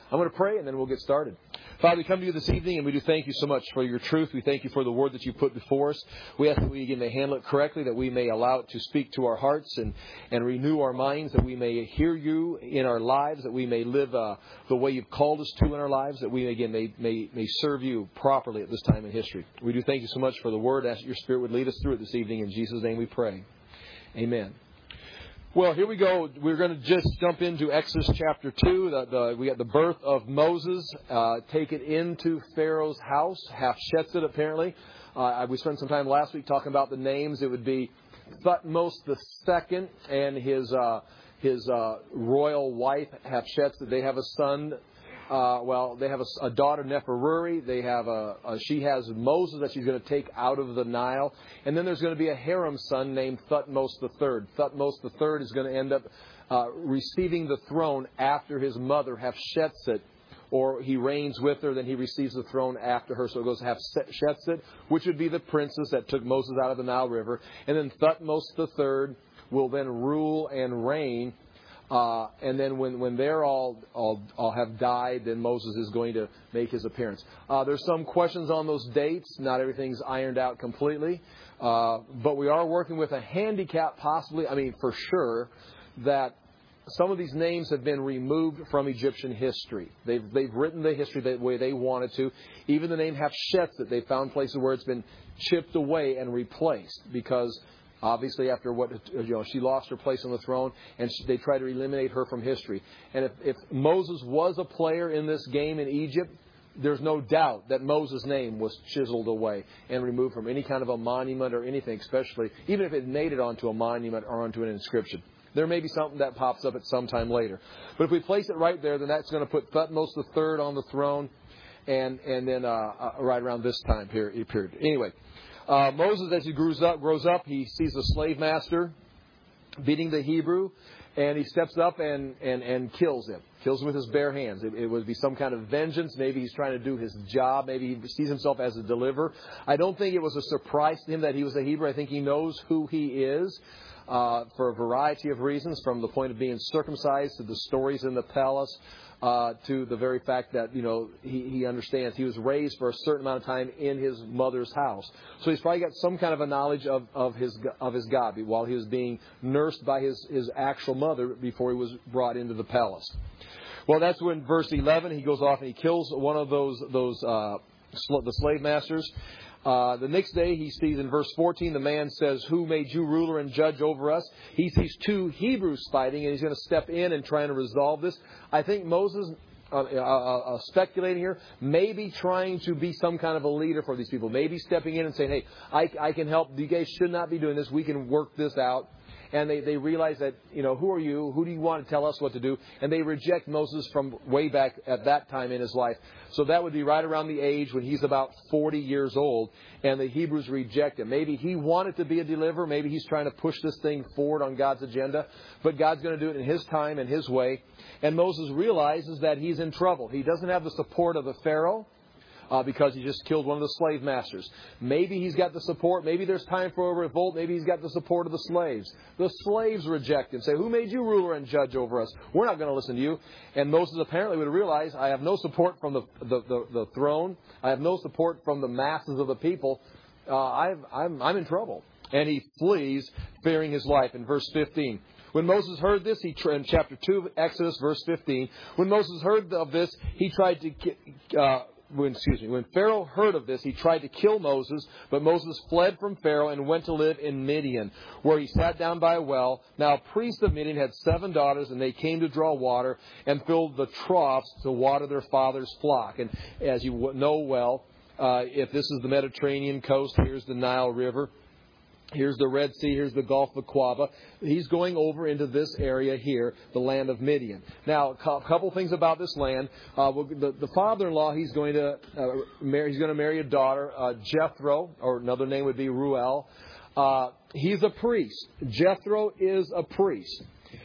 I'm going to pray and then we'll get started. Father, we come to you this evening and we do thank you so much for your truth. We thank you for the word that you put before us. We ask that we again may handle it correctly, that we may allow it to speak to our hearts and renew our minds, that we may hear you in our lives, that we may live the way you've called us to in our lives, that we again may serve you properly at this time in history. We do thank you so much for the word. Ask that your Spirit would lead us through it this evening. In Jesus' name we pray. Amen. Well, here we go. We're going to just jump into Exodus chapter 2. We got the birth of Moses taken into Pharaoh's house, Hatshepsut apparently. We spent some time last week talking about the names. It would be Thutmose II and his royal wife Hatshepsut. They have a son. They have a daughter, Neferuri. She has Moses that she's going to take out of the Nile. And then there's going to be a harem son named Thutmose III. Thutmose III is going to end up receiving the throne after his mother, Hatshepsut, or he reigns with her, then he receives the throne after her. So it goes to Hatshepsut, which would be the princess that took Moses out of the Nile River. And then Thutmose III will then rule and reign. And then when they're all have died, then Moses is going to make his appearance. There's some questions on those dates. Not everything's ironed out completely. But we are working with a handicap possibly, for sure, that some of these names have been removed from Egyptian history. They've written the history the way they wanted to. Even the name Hatshepsut, they found places where it's been chipped away and replaced because obviously, after she lost her place on the throne, and they tried to eliminate her from history. And if Moses was a player in this game in Egypt, there's no doubt that Moses' name was chiseled away and removed from any kind of a monument or anything, especially even if it made it onto a monument or onto an inscription. There may be something that pops up at some time later. But if we place it right there, then that's going to put Thutmose III on the throne, and then right around this time period. Anyway. Moses, as he grows up, he sees a slave master beating the Hebrew, and he steps up and kills him. Kills him with his bare hands. It would be some kind of vengeance. Maybe he's trying to do his job. Maybe he sees himself as a deliverer. I don't think it was a surprise to him that he was a Hebrew. I think he knows who he is for a variety of reasons, from the point of being circumcised to the stories in the palace. To the very fact that, he understands he was raised for a certain amount of time in his mother's house. So he's probably got some kind of a knowledge of his God while he was being nursed by his actual mother before he was brought into the palace. Well, that's when verse 11, he goes off and he kills one of the slave masters. The next day he sees in verse 14, the man says, "Who made you ruler and judge over us?" He sees two Hebrews fighting, and he's going to step in and try to resolve this. I think Moses, speculating here, maybe trying to be some kind of a leader for these people. Maybe stepping in and saying, "Hey, I can help. You guys should not be doing this. We can work this out." And they realize that, who are you? Who do you want to tell us what to do? And they reject Moses from way back at that time in his life. So that would be right around the age when he's about 40 years old. And the Hebrews reject him. Maybe he wanted to be a deliverer. Maybe he's trying to push this thing forward on God's agenda. But God's going to do it in his time and his way. And Moses realizes that he's in trouble. He doesn't have the support of the Pharaoh. Because he just killed one of the slave masters. Maybe he's got the support. Maybe there's time for a revolt. Maybe he's got the support of the slaves. The slaves reject him, say, "Who made you ruler and judge over us? We're not going to listen to you." And Moses apparently would realize, I have no support from the throne. I have no support from the masses of the people. I'm in trouble. And he flees, fearing his life. In verse 15. When Moses heard this, in chapter 2 of Exodus, verse 15, when Moses heard of this, he tried to... When Pharaoh heard of this, he tried to kill Moses, but Moses fled from Pharaoh and went to live in Midian, where he sat down by a well. Now a priest of Midian had 7 daughters, and they came to draw water and filled the troughs to water their father's flock. And as you know well, if this is the Mediterranean coast, here's the Nile River. Here's the Red Sea. Here's the Gulf of Aqaba. He's going over into this area here, the land of Midian. Now, a couple things about this land. The father-in-law, he's going to marry a daughter, Jethro, or another name would be Ruel. He's a priest. Jethro is a priest.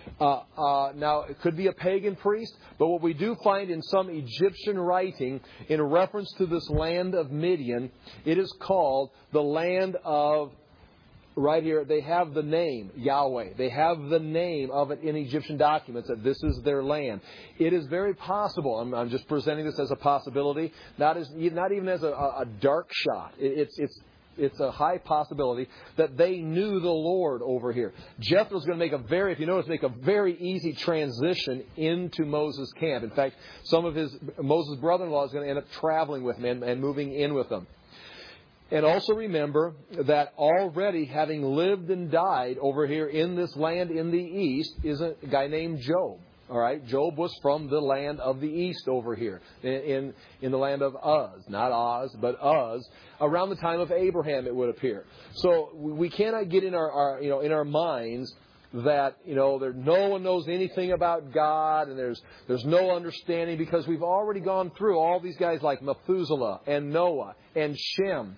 Now, it could be a pagan priest, but what we do find in some Egyptian writing in reference to this land of Midian, it is called the land of right here, they have the name, Yahweh. They have the name of it in Egyptian documents that this is their land. It is very possible, I'm just presenting this as a possibility, not even as a dark shot. It's a high possibility that they knew the Lord over here. Jethro's going to make a very easy transition into Moses' camp. In fact, some of Moses' brother-in-law is going to end up traveling with him and moving in with them. And also remember that already having lived and died over here in this land in the east is a guy named Job. All right, Job was from the land of the east over here, in the land of Uz, not Oz, but Uz, around the time of Abraham, it would appear. So we cannot get in our minds that no one knows anything about God and there's no understanding, because we've already gone through all these guys like Methuselah and Noah and Shem.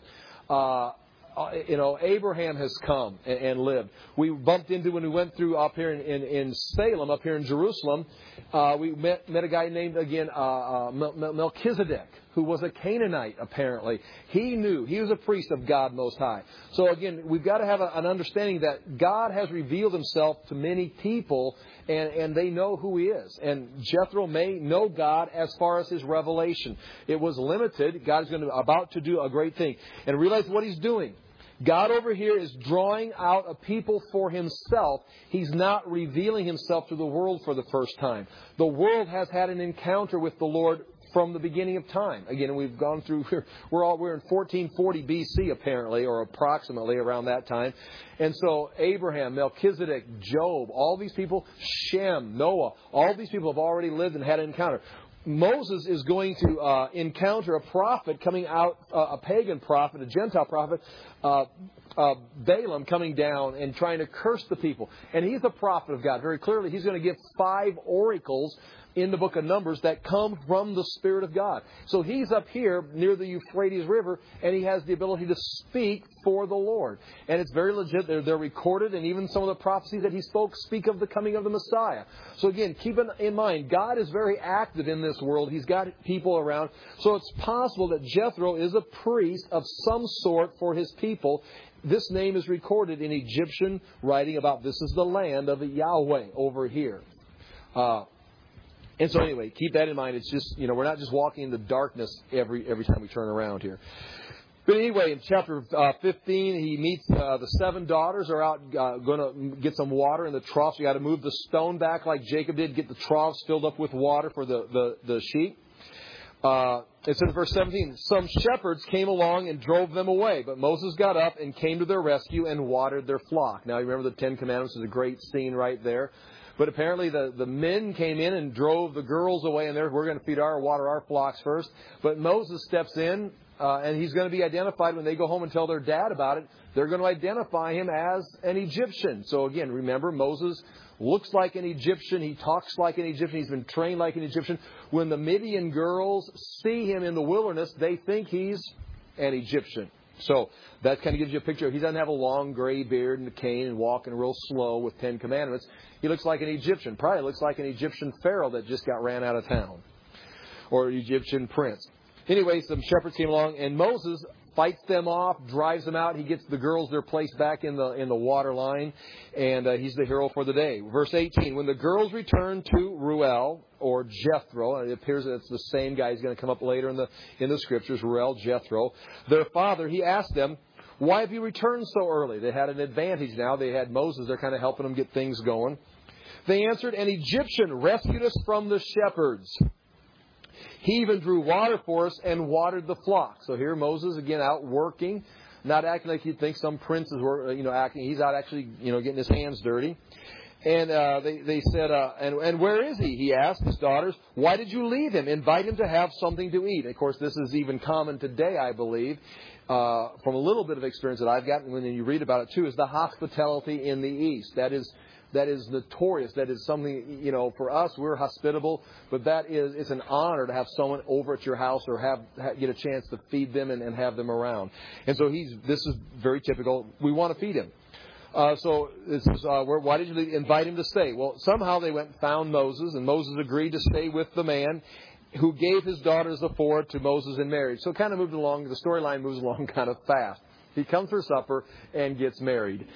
Abraham has come and lived. We bumped into, when we went through up here in Salem, up here in Jerusalem, we met a guy named, again, Melchizedek, who was a Canaanite, apparently. He was a priest of God Most High. So again, we've got to have an understanding that God has revealed Himself to many people, and they know who He is. And Jethro may know God as far as his revelation. It was limited. God is about to do a great thing. And realize what He's doing. God over here is drawing out a people for Himself. He's not revealing Himself to the world for the first time. The world has had an encounter with the Lord from the beginning of time. Again, we've gone through, we're in 1440 BC apparently, or approximately around that time. And so Abraham, Melchizedek, Job, all these people, Shem, Noah, all these people have already lived and had an encounter. Moses is going to encounter a prophet coming out, a pagan prophet, a Gentile prophet, Balaam, coming down and trying to curse the people. And he's a prophet of God. Very clearly, he's going to give 5 oracles in the book of Numbers that come from the Spirit of God. So he's up here near the Euphrates River, and he has the ability to speak for the Lord. And it's very legit. They're recorded, and even some of the prophecies that he spoke speak of the coming of the Messiah. So again, keep in mind, God is very active in this world. He's got people around. So it's possible that Jethro is a priest of some sort for his people. This name is recorded in Egyptian writing about this is the land of Yahweh over here. And so anyway, keep that in mind. It's just, we're not just walking in the darkness every time we turn around here. But anyway, in chapter 15, he meets the 7 daughters are out going to get some water in the troughs. You got to move the stone back like Jacob did, get the troughs filled up with water for the sheep. It says in verse 17, some shepherds came along and drove them away, but Moses got up and came to their rescue and watered their flock. Now, you remember the 10 Commandments is a great scene right there. But apparently the men came in and drove the girls away, and we're going to water our flocks first. But Moses steps in, and he's going to be identified when they go home and tell their dad about it. They're going to identify him as an Egyptian. So again, remember, Moses looks like an Egyptian. He talks like an Egyptian. He's been trained like an Egyptian. When the Midian girls see him in the wilderness, they think he's an Egyptian. So that kind of gives you a picture. He doesn't have a long gray beard and a cane and walking real slow with 10 Commandments. He looks like an Egyptian. Probably looks like an Egyptian pharaoh that just got ran out of town. Or an Egyptian prince. Anyway, some shepherds came along, and Moses fights them off, drives them out. He gets the girls their place back in the water line, and he's the hero for the day. Verse 18, when the girls returned to Reuel, or Jethro, and it appears that it's the same guy. He's going to come up later in the Scriptures, Reuel, Jethro. Their father, he asked them, why have you returned so early? They had an advantage now. They had Moses. They're kind of helping them get things going. They answered, an Egyptian rescued us from the shepherds. He even drew water for us and watered the flock. So here Moses, again, out working, not acting like you'd think some princes were, acting. He's out actually, getting his hands dirty. And they said, and where is he? He asked his daughters, why did you leave him? Invite him to have something to eat. Of course, this is even common today, I believe, from a little bit of experience that I've gotten when you read about it too, is the hospitality in the East. That is notorious. That is something, for us, we're hospitable, but it's an honor to have someone over at your house or get a chance to feed them and have them around. And so this is very typical. We want to feed him. So this is, why did you invite him to stay? Well, somehow they went and found Moses, and Moses agreed to stay with the man who gave his daughter Zipporah to Moses in marriage. So it kind of moved along. The storyline moves along kind of fast. He comes for supper and gets married.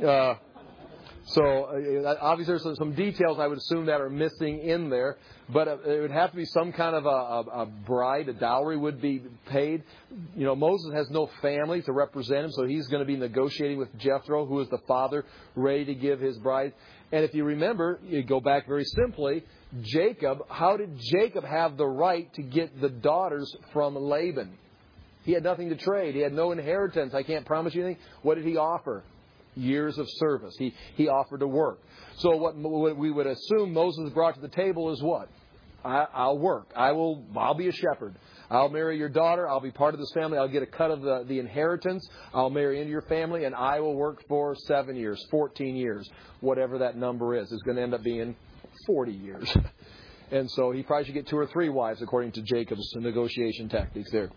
So obviously there's some details I would assume that are missing in there, but it would have to be some kind of a bride, a dowry would be paid. You know, Moses has no family to represent him, so he's going to be negotiating with Jethro, who is the father, ready to give his bride. And if you remember, you go back very simply, Jacob, how did Jacob have the right to get the daughters from Laban? He had nothing to trade. He had no inheritance. I can't promise you anything. What did he offer? Years of service. He offered to work. So what we would assume Moses brought to the table is what? I'll work. I'll be a shepherd. I'll marry your daughter. I'll be part of this family. I'll get a cut of the inheritance. I'll marry into your family, and I will work for 7 years, 14 years, whatever that number is. It's going to end up being 40 years. And so he probably should get 2 or 3 wives, according to Jacob's negotiation tactics there.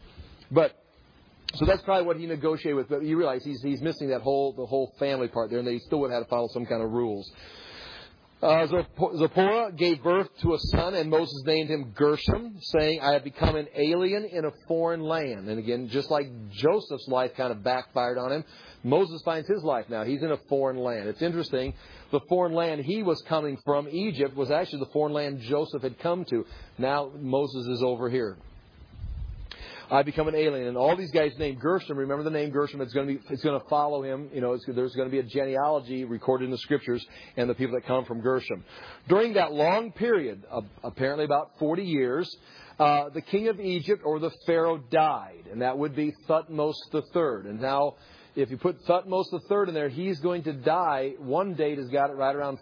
So that's probably what he negotiated with. But you realize he's missing the whole family part there, and they still would have to follow some kind of rules. Zipporah gave birth to a son, and Moses named him Gershom, saying, I have become an alien in a foreign land. And again, just like Joseph's life kind of backfired on him, Moses finds his life now. He's in a foreign land. It's interesting. The foreign land he was coming from, Egypt, was actually the foreign land Joseph had come to. Now Moses is over here. I become an alien. And all these guys named Gershom, remember the name Gershom, it's going to follow him. You know, there's going to be a genealogy recorded in the Scriptures and the people that come from Gershom. During that long period, apparently about 40 years, the king of Egypt, or the Pharaoh, died. And that would be Thutmose III. And now, if you put Thutmose III in there, he's going to die. One date has got it right around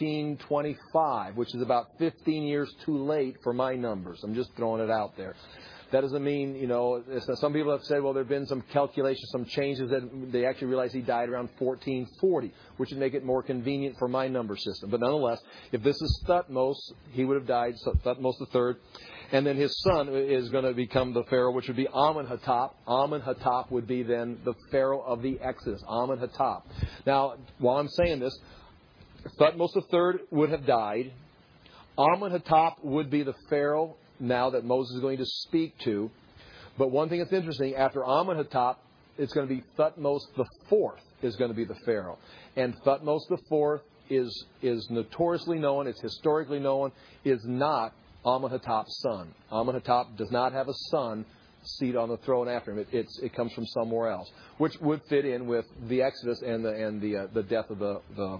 1425, which is about 15 years too late for my numbers. I'm just throwing it out there. That doesn't mean, you know, some people have said, well, there have been some calculations, some changes that they actually realize he died around 1440, which would make it more convenient for my number system. But nonetheless, if this is Thutmose, he would have died, so Thutmose III. And then his son is going to become the Pharaoh, which would be Amenhotep. Amenhotep would be then the Pharaoh of the Exodus, Amenhotep. Now, while I'm saying this, Thutmose III would have died. Amenhotep would be the Pharaoh now that Moses is going to speak to. But one thing that's interesting, after Amenhotep, it's going to be Thutmose IV is going to be the Pharaoh. And Thutmose IV is notoriously known, it's historically known, is not Amenhotep's son. Amenhotep does not have a son seated on the throne after him. It comes from somewhere else, which would fit in with the Exodus and the death of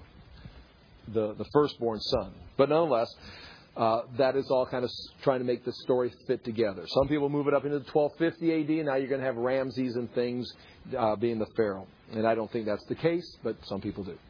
the firstborn son. But nonetheless, that is all kind of trying to make the story fit together. Some people move it up into the 1250 AD, and now you're going to have Ramses and things being the Pharaoh. And I don't think that's the case, but some people do.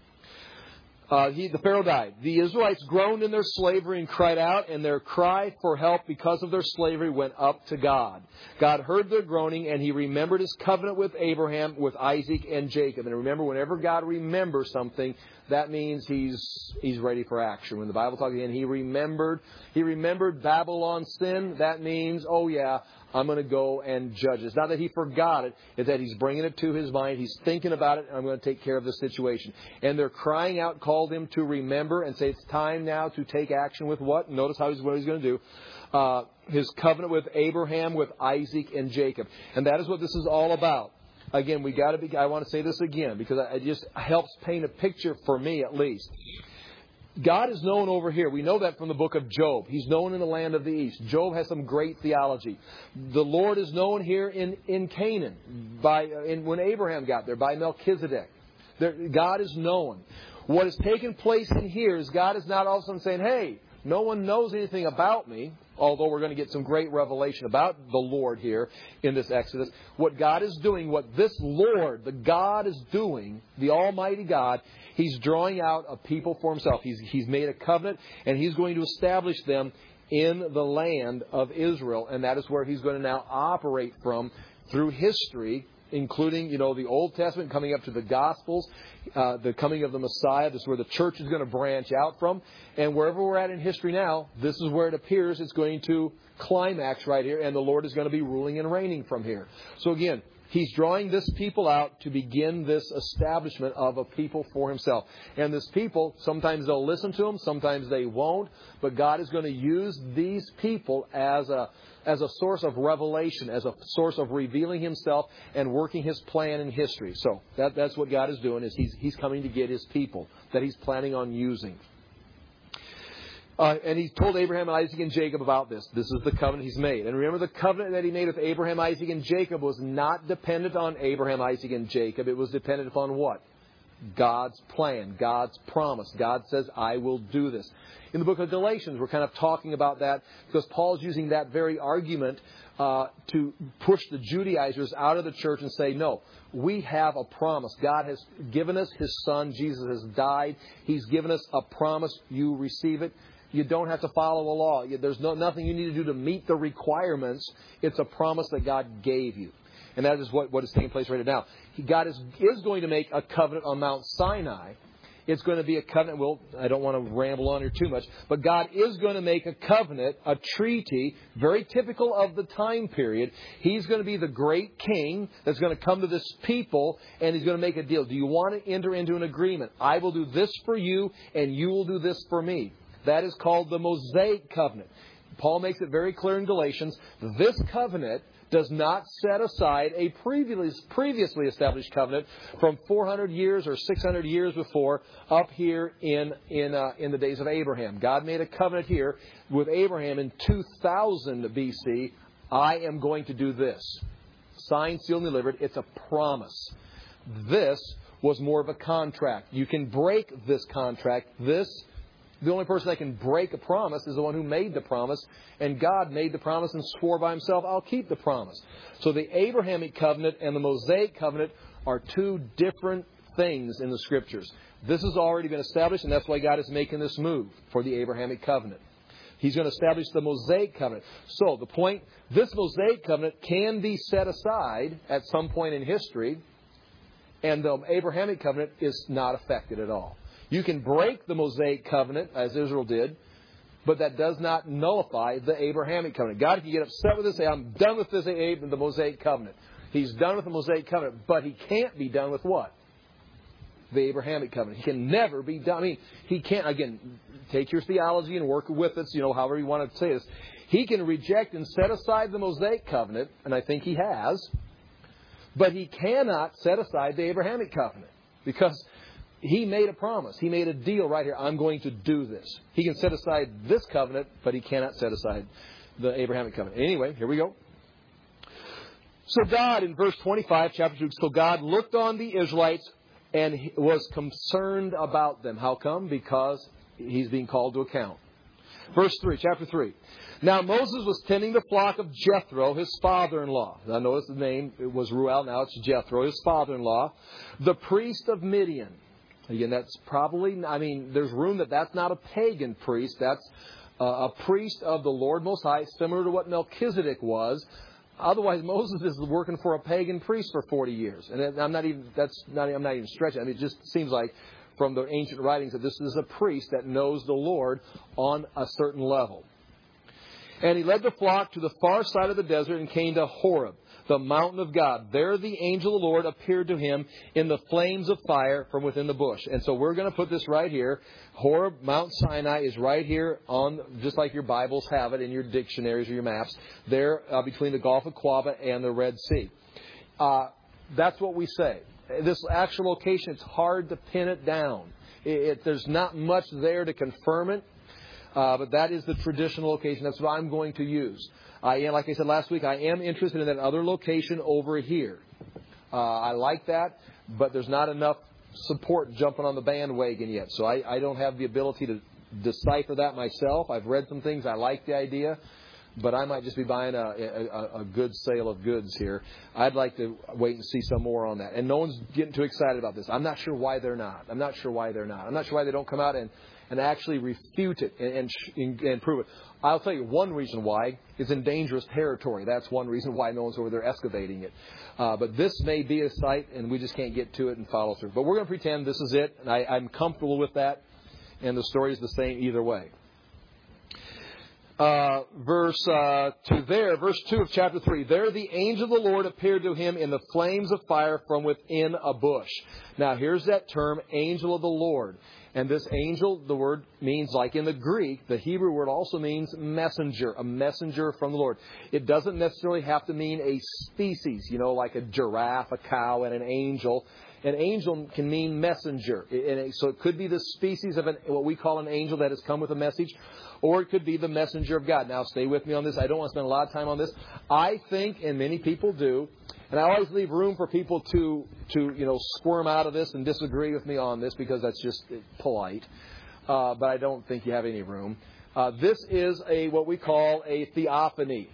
The Pharaoh died. The Israelites groaned in their slavery and cried out, and their cry for help because of their slavery went up to God. God heard their groaning, and He remembered His covenant with Abraham, with Isaac, and Jacob. And remember, whenever God remembers something, that means He's ready for action. When the Bible talks again, He remembered Babylon's sin. That means, oh yeah, I'm going to go and judge it. It's not that He forgot it. It's that He's bringing it to His mind. He's thinking about it, and I'm going to take care of this situation. And they're crying out, called Him to remember and say it's time now to take action with what? Notice what He's going to do. His covenant with Abraham, with Isaac, and Jacob. And that is what this is all about. Again, I want to say this again because it just helps paint a picture for me at least. God is known over here. We know that from the book of Job. He's known in the land of the east. Job has some great theology. The Lord is known here in Canaan when Abraham got there by Melchizedek. God is known. What has taken place in here is God is not all of a sudden saying, hey, no one knows anything about me, although we're going to get some great revelation about the Lord here in this Exodus. What God is doing, what this Lord, the God is doing, the Almighty God, He's drawing out a people for Himself. He's made a covenant, and He's going to establish them in the land of Israel. And that is where He's going to now operate from through history, including, the Old Testament coming up to the Gospels, the coming of the Messiah. This is where the church is going to branch out from. And wherever we're at in history now, this is where it appears it's going to climax right here, and the Lord is going to be ruling and reigning from here. So again, He's drawing this people out to begin this establishment of a people for Himself. And this people, sometimes they'll listen to Him, sometimes they won't. But God is going to use these people as a source of revelation, as a source of revealing Himself and working His plan in history. So that's what God is doing, is He's coming to get His people that He's planning on using. And He told Abraham, Isaac, and Jacob about this. This is the covenant He's made. And remember, the covenant that He made with Abraham, Isaac, and Jacob was not dependent on Abraham, Isaac, and Jacob. It was dependent upon what? God's plan, God's promise. God says, I will do this. In the book of Galatians, we're kind of talking about that because Paul's using that very argument to push the Judaizers out of the church and say, no, we have a promise. God has given us His Son. Jesus has died. He's given us a promise. You receive it. You don't have to follow the law. There's nothing you need to do to meet the requirements. It's a promise that God gave you. And that is what is taking place right now. God is going to make a covenant on Mount Sinai. It's going to be a covenant. Well, I don't want to ramble on here too much. But God is going to make a covenant, a treaty, very typical of the time period. He's going to be the great king that's going to come to this people, and He's going to make a deal. Do you want to enter into an agreement? I will do this for you, and you will do this for me. That is called the Mosaic covenant. Paul makes it very clear in Galatians. This covenant does not set aside a previously established covenant from 400 years or 600 years before up here in the days of Abraham. God made a covenant here with Abraham in 2000 BC. I am going to do this. Signed, sealed, and delivered. It's a promise. This was more of a contract. You can break this contract. The only person that can break a promise is the one who made the promise. And God made the promise and swore by Himself, I'll keep the promise. So the Abrahamic covenant and the Mosaic covenant are two different things in the Scriptures. This has already been established, and that's why God is making this move for the Abrahamic covenant. He's going to establish the Mosaic covenant. So the point, this Mosaic covenant can be set aside at some point in history, and the Abrahamic covenant is not affected at all. You can break the Mosaic covenant, as Israel did, but that does not nullify the Abrahamic covenant. God can get upset with this and say, I'm done with this, the Mosaic covenant. He's done with the Mosaic covenant, but He can't be done with what? The Abrahamic covenant. He can never be done. I mean, He can't, again, take your theology and work with it, however you want to say this. He can reject and set aside the Mosaic covenant, and I think He has, but He cannot set aside the Abrahamic covenant because He made a promise. He made a deal right here. I'm going to do this. He can set aside this covenant, but He cannot set aside the Abrahamic covenant. Anyway, here we go. So God, in verse 25, chapter 2, so God looked on the Israelites and was concerned about them. How come? Because He's being called to account. Verse 3, chapter 3. Now Moses was tending the flock of Jethro, his father-in-law. Now notice the name, it was Ruel, now it's Jethro, his father-in-law, the priest of Midian. Again, that's probably, there's room that's not a pagan priest. That's a priest of the Lord Most High, similar to what Melchizedek was. Otherwise, Moses is working for a pagan priest for 40 years. And I'm not even stretching. It just seems like from the ancient writings that this is a priest that knows the Lord on a certain level. And he led the flock to the far side of the desert and came to Horeb, the mountain of God. There the angel of the Lord appeared to him in the flames of fire from within the bush. And so we're going to put this right here. Horeb, Mount Sinai is right here on, just like your Bibles have it in your dictionaries or your maps, there between the Gulf of Aqaba and the Red Sea. That's what we say. This actual location, it's hard to pin it down. There's not much there to confirm it. But that is the traditional location. That's what I'm going to use. Like I said last week, I am interested in that other location over here. I like that, but there's not enough support jumping on the bandwagon yet. So I don't have the ability to decipher that myself. I've read some things. I like the idea, but I might just be buying a good sale of goods here. I'd like to wait and see some more on that. And no one's getting too excited about this. I'm not sure why they're not. I'm not sure why they don't come out and actually refute it and prove it. I'll tell you one reason why. It's in dangerous territory. That's one reason why no one's over there excavating it. But this may be a site, and we just can't get to it and follow through. But we're going to pretend this is it, and I'm comfortable with that, and the story is the same either way. verse 2 of chapter 3. There the angel of the Lord appeared to him in the flames of fire from within a bush. Now here's that term, angel of the Lord. And this angel, the word means, like in the Greek, the Hebrew word also means messenger, a messenger from the Lord. It doesn't necessarily have to mean a species, like a giraffe, a cow, and an angel. An angel can mean messenger. So it could be the species of what we call an angel that has come with a message, or it could be the messenger of God. Now, stay with me on this. I don't want to spend a lot of time on this. I think, and many people do, and I always leave room for people to squirm out of this and disagree with me on this because that's just polite. But I don't think you have any room. This is what we call a theophany.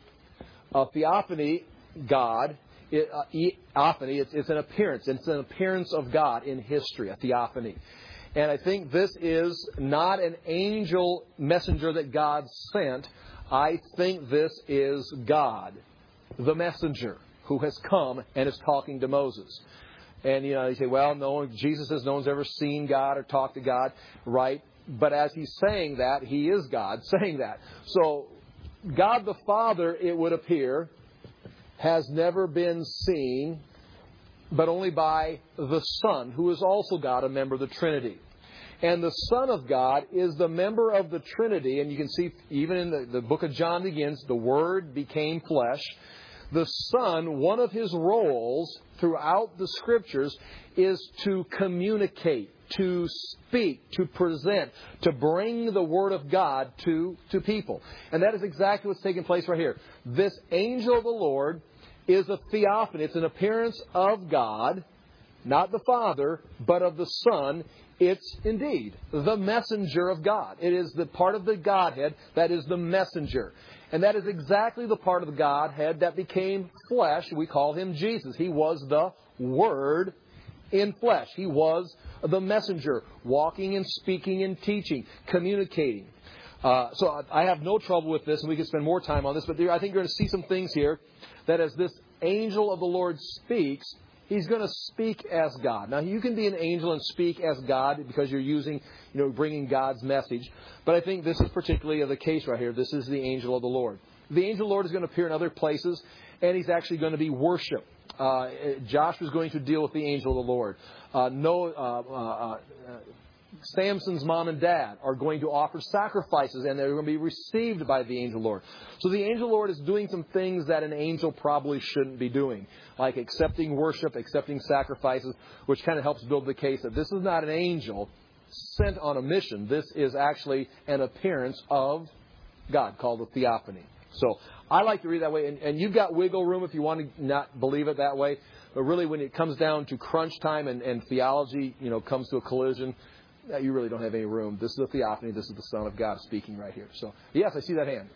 A theophany, God. Theophany, it's an appearance. It's an appearance of God in history, a theophany. And I think this is not an angel messenger that God sent. I think this is God, the messenger, who has come and is talking to Moses. And, you say, well, Jesus says no one's ever seen God or talked to God, right? But as he's saying that, he is God saying that. So, God the Father, it would appear, has never been seen, but only by the Son, who is also God, a member of the Trinity. And the Son of God is the member of the Trinity, and you can see even in the book of John begins, the Word became flesh. The Son, one of his roles throughout the Scriptures is to communicate, to speak, to present, to bring the Word of God to people. And that is exactly what's taking place right here. This angel of the Lord is a theophany. It's an appearance of God, not the Father, but of the Son. It's indeed the messenger of God. It is the part of the Godhead that is the messenger. And that is exactly the part of the Godhead that became flesh. We call him Jesus. He was the Word in flesh. He was the messenger, walking and speaking and teaching, communicating. So I have no trouble with this, and we can spend more time on this. But I think you're going to see some things here that as this angel of the Lord speaks, he's going to speak as God. Now, you can be an angel and speak as God because you're bringing God's message. But I think this is particularly the case right here. This is the angel of the Lord. The angel of the Lord is going to appear in other places, and he's actually going to be worshipped. Joshua is going to deal with the angel of the Lord. Samson's mom and dad are going to offer sacrifices, and they're going to be received by the angel of the Lord. So the angel of the Lord is doing some things that an angel probably shouldn't be doing, like accepting worship, accepting sacrifices, which kind of helps build the case that this is not an angel sent on a mission. This is actually an appearance of God called a theophany. So I like to read that way, and you've got wiggle room if you want to not believe it that way. But really, when it comes down to crunch time and theology, comes to a collision, you really don't have any room. This is a theophany. This is the Son of God speaking right here. So, yes, I see that hand.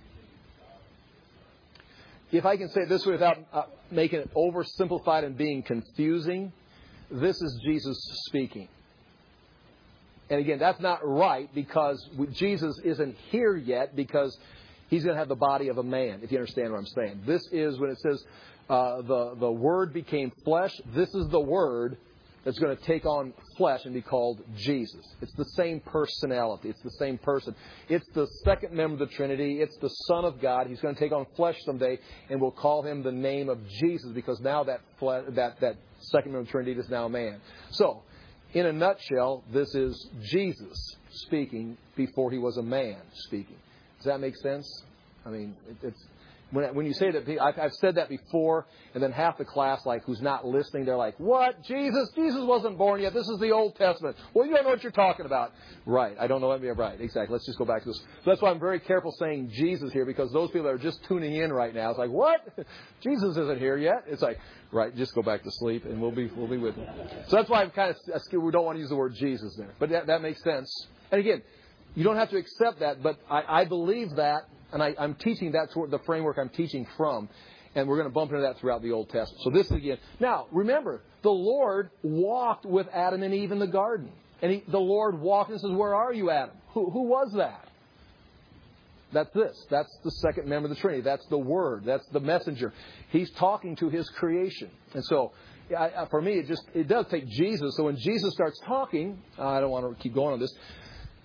If I can say it this way without making it oversimplified and being confusing, this is Jesus speaking. And again, that's not right because Jesus isn't here yet because he's going to have the body of a man, if you understand what I'm saying. This is when it says the Word became flesh. This is the Word that's going to take on flesh and be called Jesus. It's the same personality. It's the same person. It's the second member of the Trinity. It's the Son of God. He's going to take on flesh someday, and we'll call him the name of Jesus because now that second member of the Trinity is now a man. So, in a nutshell, this is Jesus speaking before he was a man speaking. Does that make sense? I mean, it's when you say that, I've said that before, and then half the class, who's not listening, they're like, "What? Jesus wasn't born yet. This is the Old Testament." Well, you don't know what you're talking about. Right. I don't know what you're right. Exactly. Let's just go back to this. So that's why I'm very careful saying Jesus here, because those people that are just tuning in right now, it's like, "What? Jesus isn't here yet." It's like, right, just go back to sleep, and we'll be with you. So that's why we don't want to use the word Jesus there. But that makes sense. And again, you don't have to accept that, but I believe that. And I'm teaching that toward the framework I'm teaching from. And we're going to bump into that throughout the Old Testament. So this is again. Now, remember, the Lord walked with Adam and Eve in the garden. And the Lord walked and says, "Where are you, Adam?" Who was that? That's this. That's the second member of the Trinity. That's the Word. That's the messenger. He's talking to his creation. And so, for me, it does take Jesus. So when Jesus starts talking, I don't want to keep going on this.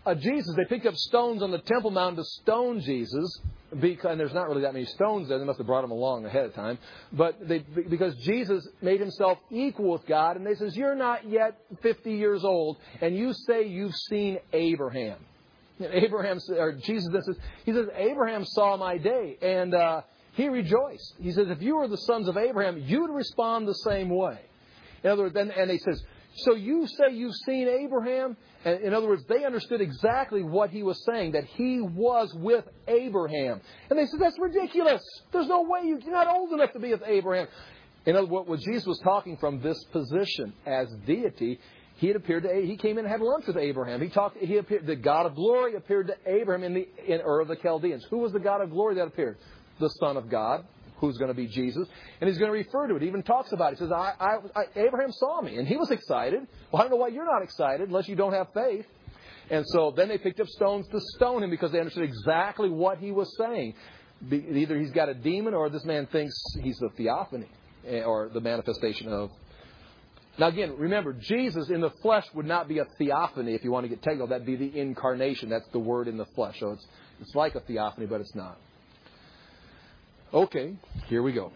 Jesus, they picked up stones on the Temple Mount to stone Jesus. And there's not really that many stones there. They must have brought him along ahead of time. But because Jesus made himself equal with God. And they says, you're not yet 50 years old. And you say you've seen Abraham. Jesus says, he says, Abraham saw my day. And he rejoiced. He says, if you were the sons of Abraham, you'd respond the same way. In other words, and he says, so you say you've seen Abraham? And in other words, they understood exactly what he was saying, that he was with Abraham. And they said, that's ridiculous. There's no way you're not old enough to be with Abraham. In other words, when Jesus was talking from this position as deity, he came in and had lunch with Abraham. The God of glory appeared to Abraham in Ur of the Chaldeans. Who was the God of glory that appeared? The Son of God, who's going to be Jesus. And he's going to refer to it. He even talks about it. He says, Abraham saw me. And he was excited. Well, I don't know why you're not excited unless you don't have faith. And so then they picked up stones to stone him because they understood exactly what he was saying. Either he's got a demon or this man thinks he's the theophany or the manifestation of. Now again, remember, Jesus in the flesh would not be a theophany if you want to get technical. That'd be the incarnation. That's the word in the flesh. So it's like a theophany, but it's not. Okay, here we go.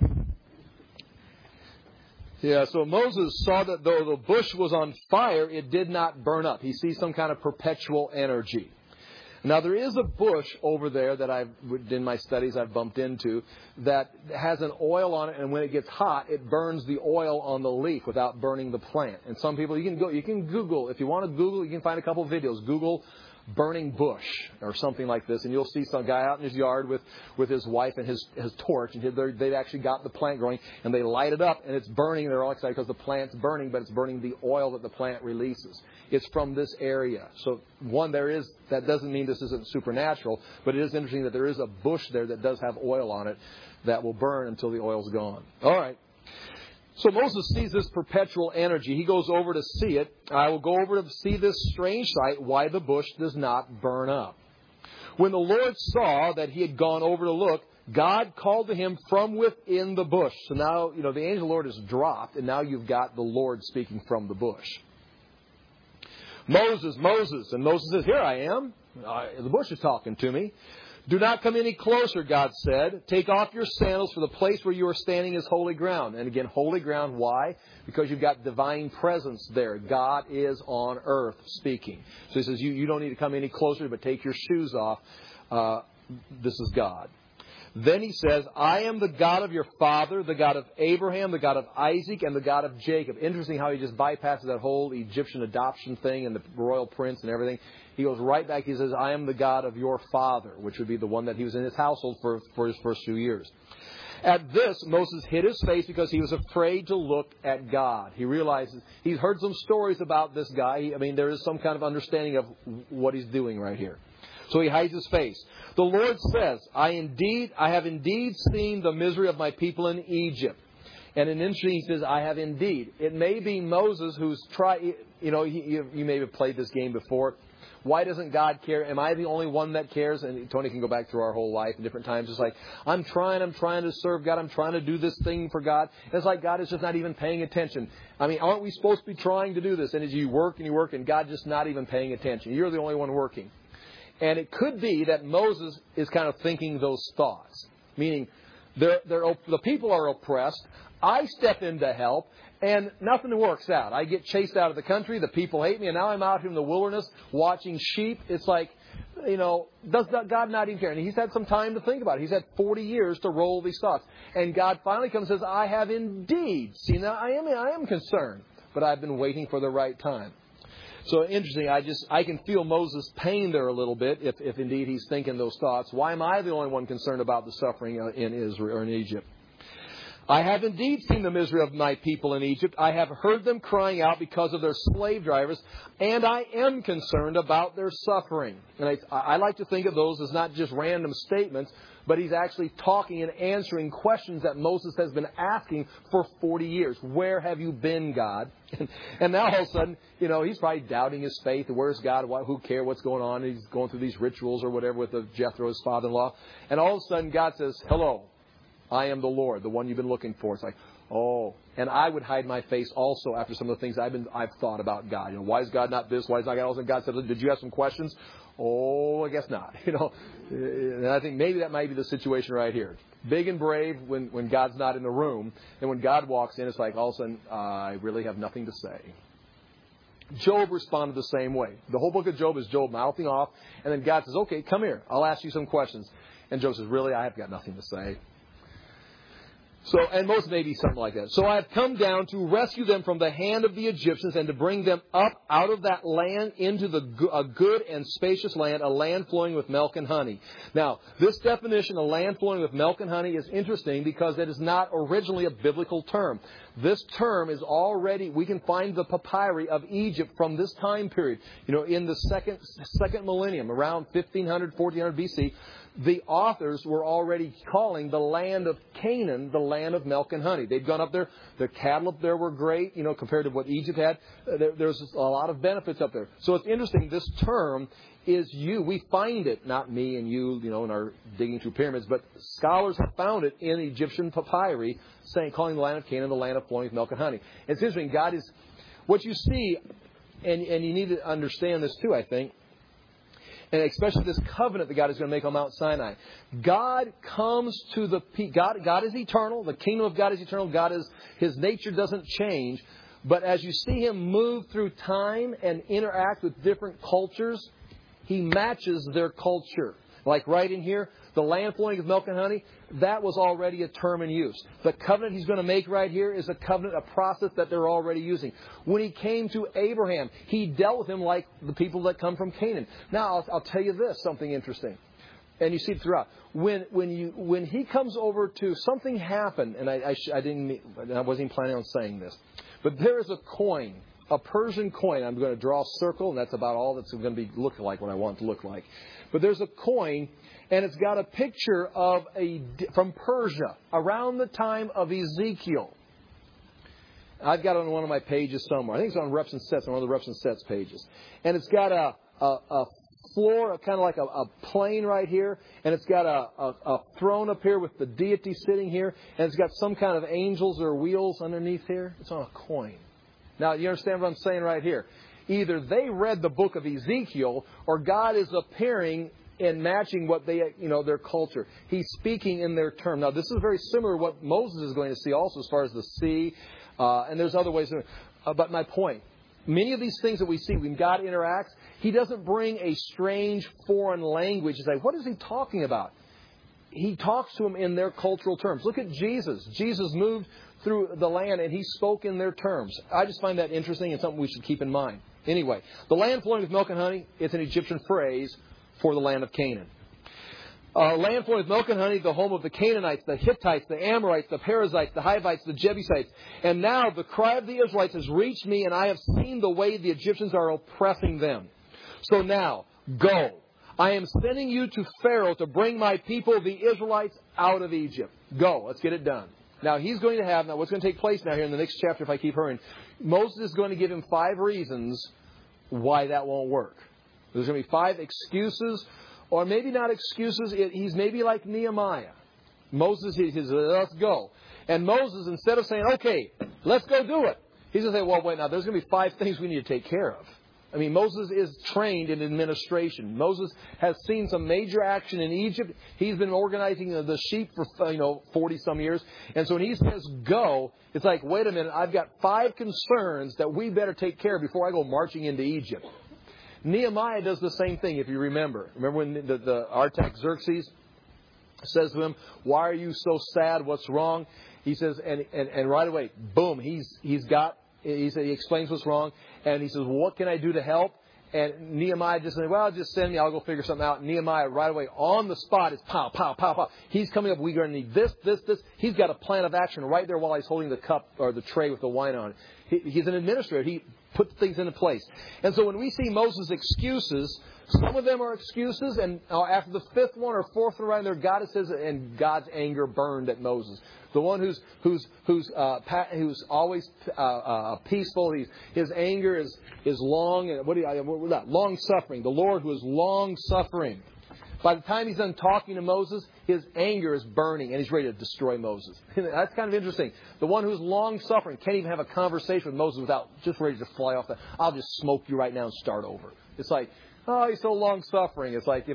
Yeah, so Moses saw that though the bush was on fire, it did not burn up. He sees some kind of perpetual energy. Now, there is a bush over there that in my studies I've bumped into that has an oil on it, and when it gets hot, it burns the oil on the leaf without burning the plant. And some people, you can Google, if you want to Google, you can find a couple of videos. Google burning bush or something like this, and you'll see some guy out in his yard with his wife and his torch, and they've actually got the plant growing, and they light it up, and it's burning, and they're all excited because the plant's burning, but it's burning the oil that the plant releases. It's from this area. So that doesn't mean this isn't supernatural, but it is interesting that there is a bush there that does have oil on it that will burn until the oil's gone. All right. So Moses sees this perpetual energy. He goes over to see it. I will go over to see this strange sight, why the bush does not burn up. When the Lord saw that he had gone over to look, God called to him from within the bush. So now, the angel of the Lord is dropped, and now you've got the Lord speaking from the bush. Moses, Moses. And Moses says, here I am. The bush is talking to me. Do not come any closer, God said. Take off your sandals, for the place where you are standing is holy ground. And again, holy ground, why? Because you've got divine presence there. God is on earth speaking. So he says, you don't need to come any closer, but take your shoes off. This is God. Then he says, I am the God of your father, the God of Abraham, the God of Isaac, and the God of Jacob. Interesting how he just bypasses that whole Egyptian adoption thing and the royal prince and everything. He goes right back. He says, I am the God of your father, which would be the one that he was in his household for his first few years. At this, Moses hid his face because he was afraid to look at God. He realizes he's heard some stories about this guy. There is some kind of understanding of what he's doing right here. So he hides his face. The Lord says, I have indeed seen the misery of my people in Egypt. And in interesting, he says, I have indeed. It may be Moses who's you may have played this game before. Why doesn't God care? Am I the only one that cares? And Tony can go back through our whole life in different times. It's like, I'm trying to serve God. I'm trying to do this thing for God. And it's like God is just not even paying attention. Aren't we supposed to be trying to do this? And as you work, and God just not even paying attention. You're the only one working. And it could be that Moses is kind of thinking those thoughts. Meaning, the people are oppressed. I step in to help. And nothing works out. I get chased out of the country. The people hate me. And now I'm out here in the wilderness watching sheep. It's like, does God not even care? And he's had some time to think about it. He's had 40 years to roll these thoughts. And God finally comes and says, I have indeed seen that. I am concerned. But I've been waiting for the right time. So interesting. I can feel Moses' pain there a little bit if indeed he's thinking those thoughts. Why am I the only one concerned about the suffering in Israel or in Egypt? I have indeed seen the misery of my people in Egypt. I have heard them crying out because of their slave drivers, and I am concerned about their suffering. And I like to think of those as not just random statements, but he's actually talking and answering questions that Moses has been asking for 40 years. Where have you been, God? And now all of a sudden, he's probably doubting his faith. Where's God? Who cares what's going on? And he's going through these rituals or whatever with Jethro, his father-in-law. And all of a sudden, God says, hello. I am the Lord, the one you've been looking for. It's like, oh. And I would hide my face also after some of the things I've thought about God. Why is God not this? Why is not God all this? And God said, did you have some questions? Oh, I guess not. And I think maybe that might be the situation right here. Big and brave when God's not in the room. And when God walks in, it's like all of a sudden, I really have nothing to say. Job responded the same way. The whole book of Job is Job mouthing off. And then God says, okay, come here. I'll ask you some questions. And Job says, really? I have got nothing to say. So, and most maybe something like that. So I have come down to rescue them from the hand of the Egyptians and to bring them up out of that land into a good and spacious land, a land flowing with milk and honey. Now, this definition, a land flowing with milk and honey, is interesting because it is not originally a biblical term. This term is already, we can find the papyri of Egypt from this time period. In the second millennium, around 1500, 1400 BC, the authors were already calling the land of Canaan the land of milk and honey. They'd gone up there. The cattle up there were great, compared to what Egypt had. There's a lot of benefits up there. So it's interesting. This term is we find it, not me and you, in our digging through pyramids, but scholars have found it in Egyptian papyri, calling the land of Canaan the land of flowing with milk and honey. And it's interesting. God is, what you see, and you need to understand this too, I think, and especially this covenant that God is going to make on Mount Sinai. God comes to God is eternal. The kingdom of God is eternal. His nature doesn't change. But as you see Him move through time and interact with different cultures, He matches their culture. Like right in here, the land flowing with milk and honey, that was already a term in use. The covenant He's going to make right here is a covenant, a process that they're already using. When He came to Abraham, He dealt with him like the people that come from Canaan. Now, I'll tell you this, something interesting. And you see it throughout. When He comes over to, something happened, and I wasn't even planning on saying this, but there is a coin, a Persian coin. I'm going to draw a circle, and that's about all that's going to look like what I want it to look like. But there's a coin, and it's got a picture of from Persia around the time of Ezekiel. I've got it on one of my pages somewhere. I think it's on Reps and Sets, on one of the Reps and Sets pages. And it's got a floor, kind of like a plane right here, and it's got a throne up here with the deity sitting here, and it's got some kind of angels or wheels underneath here. It's on a coin. Now, you understand what I'm saying right here? Either they read the book of Ezekiel, or God is appearing and matching what they, their culture. He's speaking in their term. Now, this is very similar to what Moses is going to see also as far as the sea, and there's other ways. But my point, many of these things that we see, when God interacts, He doesn't bring a strange foreign language. He's like, what is He talking about? He talks to them in their cultural terms. Look at Jesus. Jesus moved through the land, and He spoke in their terms. I just find that interesting and something we should keep in mind. Anyway, the land flowing with milk and honey, it's an Egyptian phrase for the land of Canaan. Land flowing with milk and honey, the home of the Canaanites, the Hittites, the Amorites, the Perizzites, the Hivites, the Jebusites. And now the cry of the Israelites has reached me, and I have seen the way the Egyptians are oppressing them. So now, go. I am sending you to Pharaoh to bring my people, the Israelites, out of Egypt. Go. Let's get it done. Now, he's going to have, what's going to take place now here in the next chapter, if I keep hurrying, Moses is going to give him 5 reasons why that won't work. There's going to be 5 excuses, or maybe not excuses. He's maybe like Nehemiah. Moses, he says, let's go. And Moses, instead of saying, okay, let's go do it, he's going to say, well, wait, now, there's going to be 5 things we need to take care of. I mean, Moses is trained in administration. Moses has seen some major action in Egypt. He's been organizing the sheep for 40-some years. And so when he says go, it's like, wait a minute, I've got 5 concerns that we better take care of before I go marching into Egypt. Nehemiah does the same thing, if you remember. Remember when the Artaxerxes says to him, why are you so sad? What's wrong? He says, and right away, boom, he explains what's wrong. And he says, well, what can I do to help? And Nehemiah just said, well, just send me. I'll go figure something out. And Nehemiah right away on the spot is pow, pow, pow, pow. He's coming up. We're going to need this, this, this. He's got a plan of action right there while he's holding the cup or the tray with the wine on it. He's an administrator. He puts things into place. And so when we see Moses' excuses, some of them are excuses. And after the 5th one or 4th one right there, God says, and God's anger burned at Moses. The one who's always peaceful. His anger is long. Long suffering. The Lord who is long suffering. By the time he's done talking to Moses, his anger is burning and he's ready to destroy Moses. That's kind of interesting. The one who's long-suffering can't even have a conversation with Moses without just ready to fly off the... I'll just smoke you right now and start over. It's like, oh, he's so long-suffering. It's like,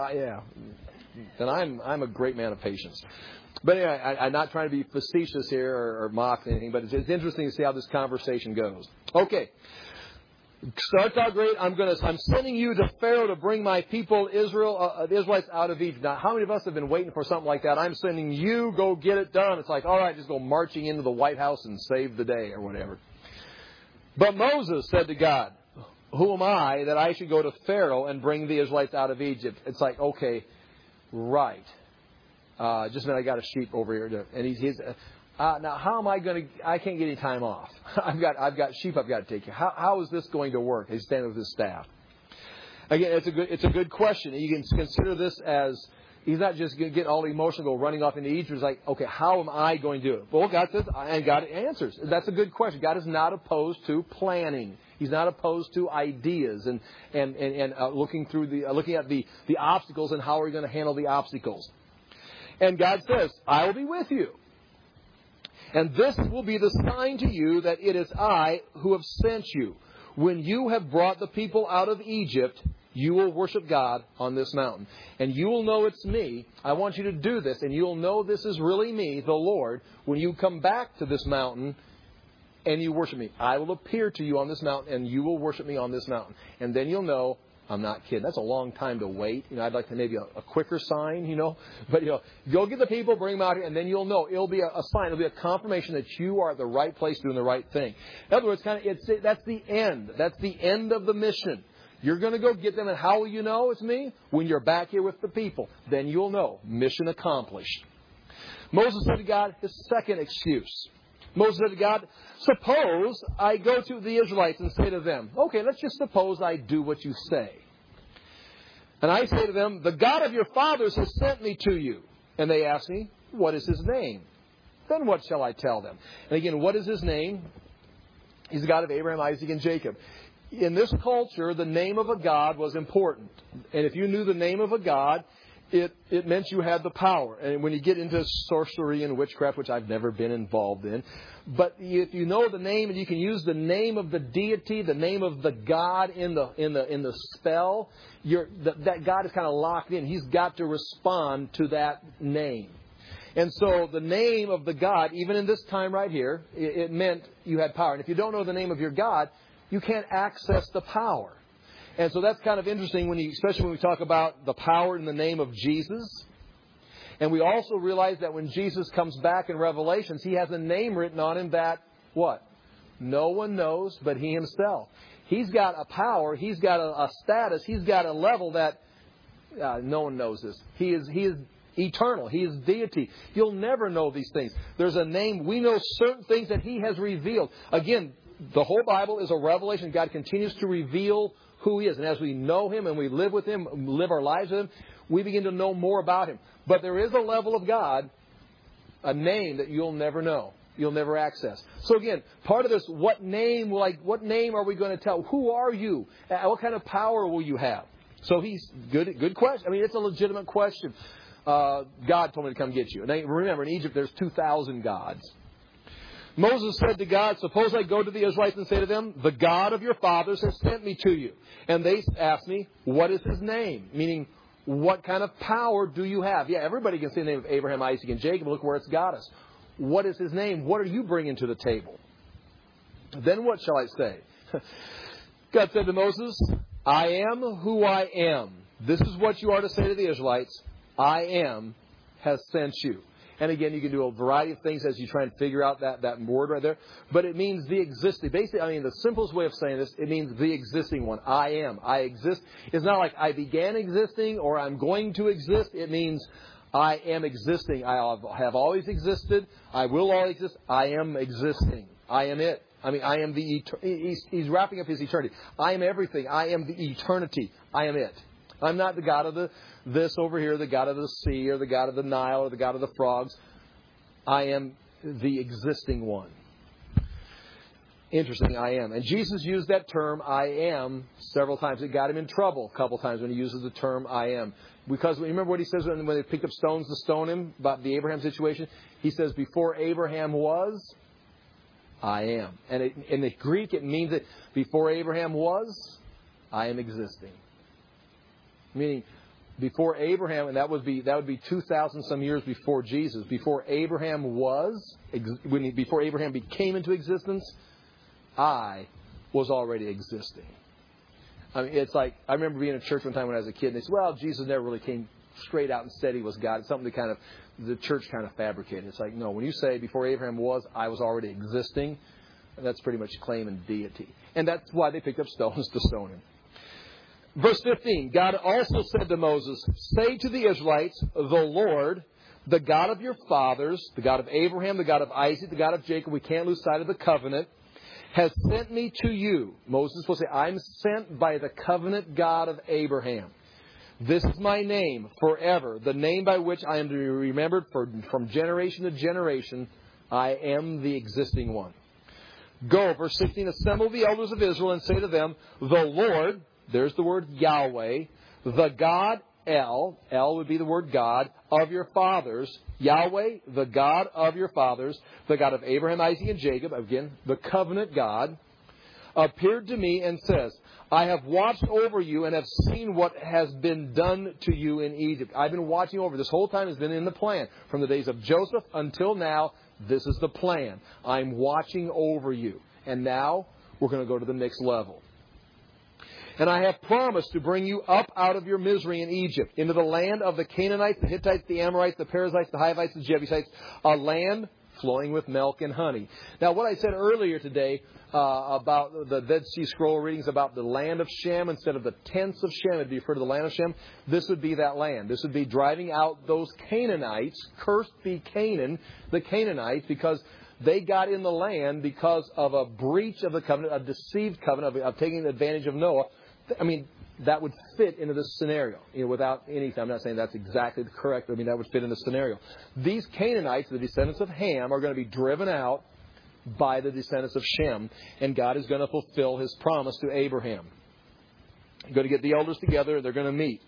then I'm a great man of patience. But anyway, I'm not trying to be facetious here or mock anything, but it's interesting to see how this conversation goes. Okay. Starts out great. I'm sending you to Pharaoh to bring my people, the Israelites, out of Egypt. Now, how many of us have been waiting for something like that? I'm sending you, go get it done. It's like, all right, just go marching into the White House and save the day or whatever. But Moses said to God, who am I that I should go to Pharaoh and bring the Israelites out of Egypt? It's like, okay, right. Just a minute, I got a sheep over here. And he's now, how am I going to... I can't get any time off. I've got sheep I've got to take care of. How is this going to work? He's standing with his staff. Again, it's a good question. You can consider this as... He's not just going to get all emotional, go running off into Egypt. He's like, okay, how am I going to do it? Well, God says, and God answers. That's a good question. God is not opposed to planning. He's not opposed to ideas and looking at the obstacles and how are we going to handle the obstacles. And God says, I will be with you. And this will be the sign to you that it is I who have sent you. When you have brought the people out of Egypt, you will worship God on this mountain. And you will know it's me. I want you to do this. And you'll know this is really me, the Lord, when you come back to this mountain and you worship me. I will appear to you on this mountain and you will worship me on this mountain. And then you'll know I'm not kidding. That's a long time to wait. I'd like to maybe a quicker sign, But, go get the people, bring them out here, and then you'll know. It'll be a sign. It'll be a confirmation that you are at the right place doing the right thing. In other words, that's the end. That's the end of the mission. You're going to go get them, and how will you know it's me? When you're back here with the people. Then you'll know. Mission accomplished. Moses said to God his second excuse. Moses said to God, suppose I go to the Israelites and say to them, okay, let's just suppose I do what you say. And I say to them, the God of your fathers has sent me to you. And they ask me, what is his name? Then what shall I tell them? And again, what is his name? He's the God of Abraham, Isaac, and Jacob. In this culture, the name of a God was important. And if you knew the name of a God, it meant you had the power. And when you get into sorcery and witchcraft, which I've never been involved in, but if you know the name and you can use the name of the deity, the name of the God in the spell, that God is kind of locked in. He's got to respond to that name. And so the name of the God, even in this time right here, it meant you had power. And if you don't know the name of your God, you can't access the power. And so that's kind of interesting, especially when we talk about the power in the name of Jesus. And we also realize that when Jesus comes back in Revelations, he has a name written on him that, what? No one knows but he himself. He's got a power, he's got a status, he's got a level that no one knows this. He is eternal. He is deity. You'll never know these things. There's a name. We know certain things that he has revealed. Again, the whole Bible is a revelation. God continues to reveal who he is. And as we know him and we live with him, live our lives with him, we begin to know more about him. But there is a level of God, a name that you'll never know. You'll never access. So again, part of this, what name are we going to tell? Who are you? What kind of power will you have? So he's good question. I mean, it's a legitimate question. God told me to come get you. And remember, in Egypt, there's 2,000 gods. Moses said to God, suppose I go to the Israelites and say to them, the God of your fathers has sent me to you. And they ask me, what is his name? Meaning, what kind of power do you have? Yeah, everybody can say the name of Abraham, Isaac, and Jacob. Look where it's got us. What is his name? What are you bringing to the table? Then what shall I say? God said to Moses, I am who I am. This is what you are to say to the Israelites. I am has sent you. And again, you can do a variety of things as you try and figure out that word right there. But it means the existing. Basically, the simplest way of saying this, it means the existing one. I am. I exist. It's not like I began existing or I'm going to exist. It means I am existing. I have always existed. I will always exist. I am existing. I am it. I am the he's wrapping up his eternity. I am everything. I am the eternity. I am it. I'm not the God of this over here, the God of the sea, or the God of the Nile, or the God of the frogs. I am the existing one. Interesting, I am. And Jesus used that term, I am, several times. It got him in trouble a couple times when he uses the term, I am. Because remember what he says when they picked up stones to stone him about the Abraham situation? He says, before Abraham was, I am. And in the Greek, it means that before Abraham was, I am existing. Meaning, before Abraham, and that would be 2,000 some years before Jesus. Before Abraham was, before Abraham became into existence, I was already existing. I mean, it's like, I remember being in church one time when I was a kid, and they said, well, Jesus never really came straight out and said he was God. It's something the church kind of fabricated. It's like, no, when you say before Abraham was, I was already existing, that's pretty much claiming deity. And that's why they picked up stones to stone him. Verse 15, God also said to Moses, say to the Israelites, the Lord, the God of your fathers, the God of Abraham, the God of Isaac, the God of Jacob, we can't lose sight of the covenant, has sent me to you. Moses will say, I'm sent by the covenant God of Abraham. This is my name forever, the name by which I am to be remembered from generation to generation. I am the existing one. Go, verse 16, assemble the elders of Israel and say to them, the Lord, there's the word Yahweh, the God El would be the word God, of your fathers, Yahweh, the God of your fathers, the God of Abraham, Isaac, and Jacob, again, the covenant God, appeared to me and says, I have watched over you and have seen what has been done to you in Egypt. I've been watching over. This whole time has been in the plan. From the days of Joseph until now, this is the plan. I'm watching over you. And now we're going to go to the next level. And I have promised to bring you up out of your misery in Egypt, into the land of the Canaanites, the Hittites, the Amorites, the Perizzites, the Hivites, the Jebusites, a land flowing with milk and honey. Now, what I said earlier today about the Dead Sea Scroll readings about the land of Shem instead of the tents of Shem, it'd be referred to the land of Shem. This would be that land. This would be driving out those Canaanites. Cursed be Canaan, the Canaanites, because they got in the land because of a breach of the covenant, a deceived covenant of taking advantage of Noah. I mean, that would fit into this scenario, without anything. I'm not saying that's exactly correct. I mean, that would fit in the scenario. These Canaanites, the descendants of Ham, are going to be driven out by the descendants of Shem, and God is going to fulfill His promise to Abraham. You're going to get the elders together, and they're going to meet.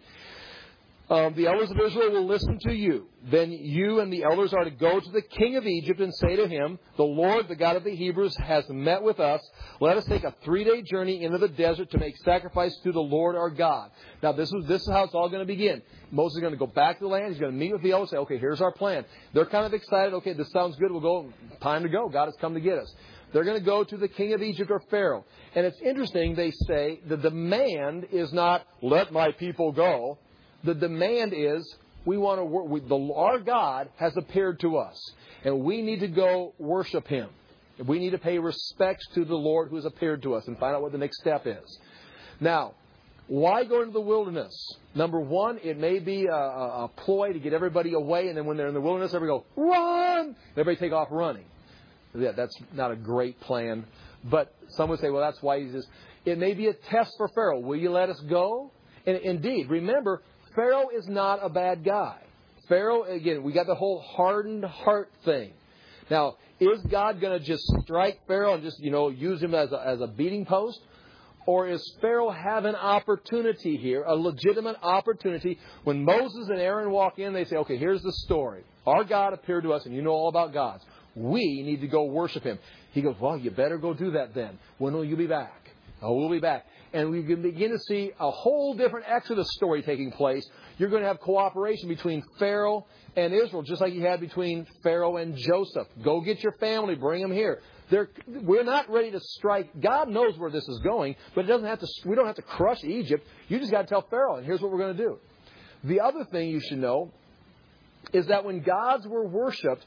The elders of Israel will listen to you. Then you and the elders are to go to the king of Egypt and say to him, the Lord, the God of the Hebrews, has met with us. Let us take a 3-day journey into the desert to make sacrifice to the Lord our God. Now, this is how it's all going to begin. Moses is going to go back to the land. He's going to meet with the elders and say, okay, here's our plan. They're kind of excited. Okay, this sounds good. We'll go. Time to go. God has come to get us. They're going to go to the king of Egypt or Pharaoh. And it's interesting, they say, the demand is not, let my people go. The demand is, we want to work. Our God has appeared to us, and we need to go worship Him. We need to pay respects to the Lord who has appeared to us and find out what the next step is. Now, why go into the wilderness? Number one, it may be a ploy to get everybody away, and then when they're in the wilderness, everybody go, run! Everybody take off running. Yeah, that's not a great plan. But some would say, well, that's why it may be a test for Pharaoh. Will you let us go? And indeed, remember, Pharaoh is not a bad guy. Pharaoh, again, we got the whole hardened heart thing. Now, is God going to just strike Pharaoh and just, use him as a beating post? Or is Pharaoh have an opportunity here, a legitimate opportunity? When Moses and Aaron walk in, they say, okay, here's the story. Our God appeared to us, and you know all about gods. We need to go worship Him. He goes, well, you better go do that then. When will you be back? Oh, we'll be back. And we can begin to see a whole different Exodus story taking place. You're going to have cooperation between Pharaoh and Israel, just like you had between Pharaoh and Joseph. Go get your family, bring them here. We're not ready to strike. God knows where this is going, but we don't have to crush Egypt. You just got to tell Pharaoh, and here's what we're going to do. The other thing you should know is that when gods were worshipped,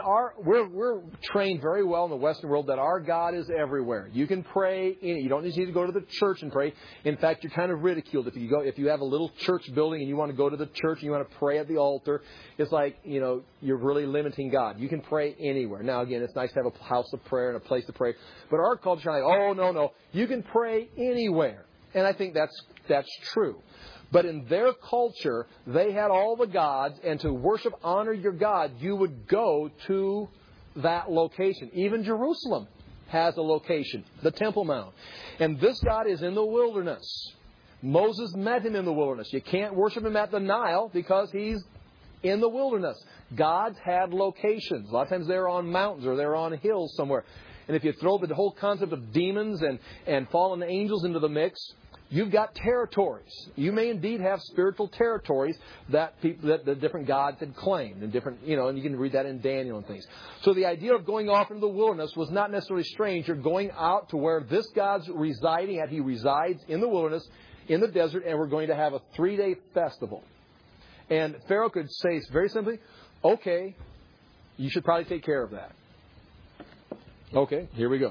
we're trained very well in the Western world that our God is everywhere. You can pray. You don't need to go to the church and pray. In fact, you're kind of ridiculed if you have a little church building and you want to go to the church and you want to pray at the altar. It's like, you're really limiting God. You can pray anywhere. Now, again, it's nice to have a house of prayer and a place to pray. But our culture is like, oh, no. You can pray anywhere. And I think that's true. But in their culture, they had all the gods, and to worship, honor your God, you would go to that location. Even Jerusalem has a location, the Temple Mount. And this God is in the wilderness. Moses met him in the wilderness. You can't worship him at the Nile because he's in the wilderness. Gods had locations. A lot of times they're on mountains or they're on hills somewhere. And if you throw the whole concept of demons and fallen angels into the mix, you've got territories. You may indeed have spiritual territories that the different gods had claimed, and different, and you can read that in Daniel and things. So the idea of going off into the wilderness was not necessarily strange. You're going out to where this God's residing at. He resides in the wilderness, in the desert, and we're going to have a 3-day festival. And Pharaoh could say very simply, okay, you should probably take care of that. Okay, here we go.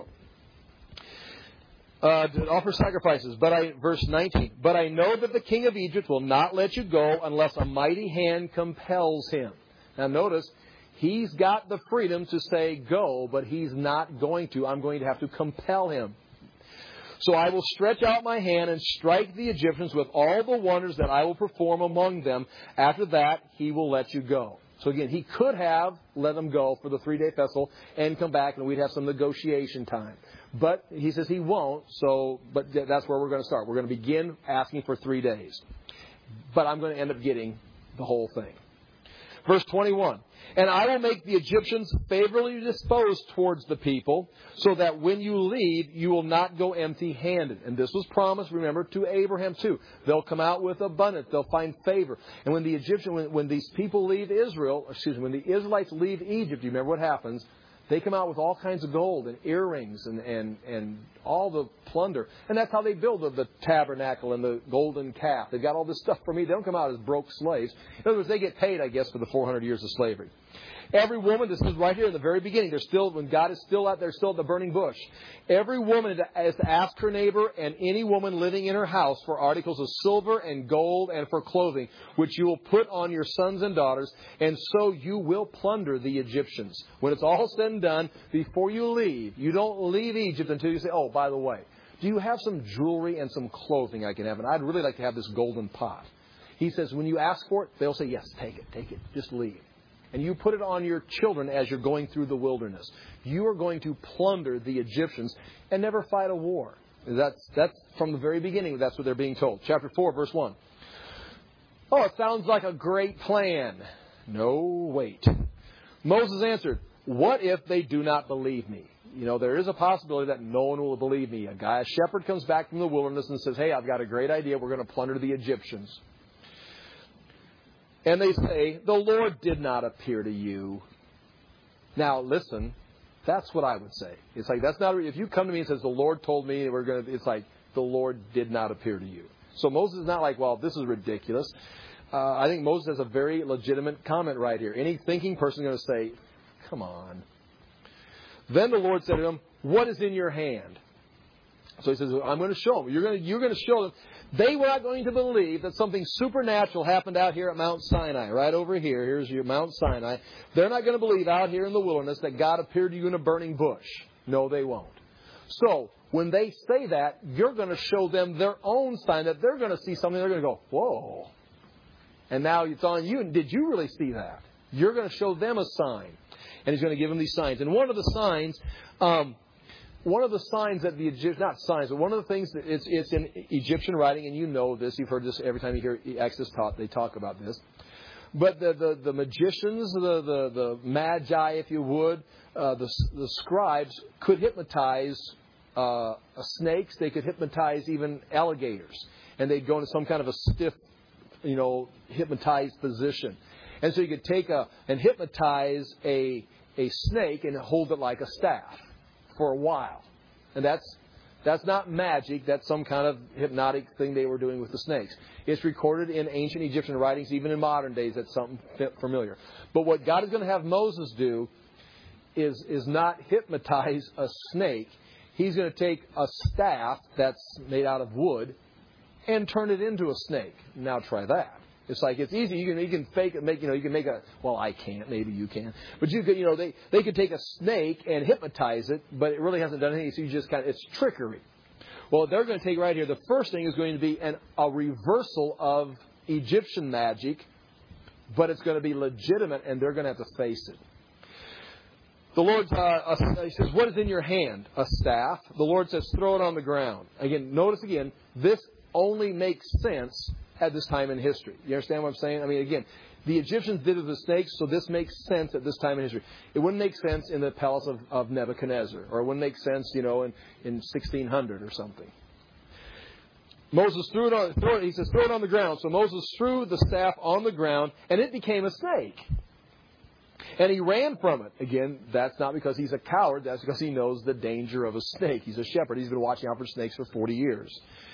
To offer sacrifices. Verse 19. But I know that the king of Egypt will not let you go unless a mighty hand compels him. Now notice, he's got the freedom to say go, but he's not going to. I'm going to have to compel him. So I will stretch out my hand and strike the Egyptians with all the wonders that I will perform among them. After that, he will let you go. So again, he could have let them go for the 3-day festival and come back and we'd have some negotiation time. But he says he won't, but that's where we're going to start. We're going to begin asking for 3 days. But I'm going to end up getting the whole thing. Verse 21. And I will make the Egyptians favorably disposed towards the people, so that when you leave, you will not go empty-handed. And this was promised, remember, to Abraham too. They'll come out with abundance. They'll find favor. And when when these people leave when the Israelites leave Egypt, you remember what happens? They come out with all kinds of gold and earrings and all the plunder. And that's how they build the tabernacle and the golden calf. They've got all this stuff for me. They don't come out as broke slaves. In other words, they get paid, I guess, for the 400 years of slavery. Every woman, this is right here in the very beginning, when God is still out there, still at the burning bush. Every woman is to ask her neighbor and any woman living in her house for articles of silver and gold and for clothing, which you will put on your sons and daughters, and so you will plunder the Egyptians. When it's all said and done, before you leave, you don't leave Egypt until you say, oh, by the way, do you have some jewelry and some clothing I can have? And I'd really like to have this golden pot. He says, when you ask for it, they'll say, yes, take it, just leave. And you put it on your children as you're going through the wilderness. You are going to plunder the Egyptians and never fight a war. That's from the very beginning. That's what they're being told. Chapter 4, verse 1. Oh, it sounds like a great plan. No, wait. Moses answered, what if they do not believe me? There is a possibility that no one will believe me. A shepherd comes back from the wilderness and says, hey, I've got a great idea. We're going to plunder the Egyptians. And they say, the Lord did not appear to you. Now, listen, that's what I would say. It's like, that's not, if you come to me and says, the Lord told me it's like, the Lord did not appear to you. So Moses is not like, well, this is ridiculous. I think Moses has a very legitimate comment right here. Any thinking person is going to say, come on. Then the Lord said to him, what is in your hand? So he says, I'm going to show them. You're going to show them. They were not going to believe that something supernatural happened out here at Mount Sinai, right over here. Here's your Mount Sinai. They're not going to believe out here in the wilderness that God appeared to you in a burning bush. No, they won't. So when they say that, you're going to show them their own sign that they're going to see something. They're going to go, whoa. And now it's on you. Did you really see that? You're going to show them a sign. And he's going to give them these signs. And one of the signs that the Egyptians, not signs, but one of the things that it's in Egyptian writing, and you know this, you've heard this every time you hear Exodus taught, they talk about this. But the magicians, the magi, if you would, the scribes could hypnotize snakes. They could hypnotize even alligators. And they'd go into some kind of a stiff, hypnotized position. And so you could take and hypnotize a snake and hold it like a staff for a while. And that's not magic. That's some kind of hypnotic thing they were doing with the snakes. It's recorded in ancient Egyptian writings, even in modern days. That's something familiar. But what God is going to have Moses do is not hypnotize a snake. He's going to take a staff that's made out of wood and turn it into a snake. Now try that. It's like, it's easy. You can fake it, you can make well, I can't, maybe you can. But you could, they could take a snake and hypnotize it, but it really hasn't done anything, so you just it's trickery. Well, they're going to take right here, the first thing is going to be a reversal of Egyptian magic, but it's going to be legitimate, and they're going to have to face it. The Lord he says, what is in your hand? A staff. The Lord says, throw it on the ground. Again, notice again, this only makes sense at this time in history. You understand what I'm saying? I mean, again, the Egyptians did it with the snakes, so this makes sense at this time in history. It wouldn't make sense in the palace of Nebuchadnezzar, or it wouldn't make sense, in 1600 or something. Moses threw it. He says, throw it on the ground. So Moses threw the staff on the ground, and it became a snake. And he ran from it. Again, that's not because he's a coward. That's because he knows the danger of a snake. He's a shepherd. He's been watching out for snakes for 40 years.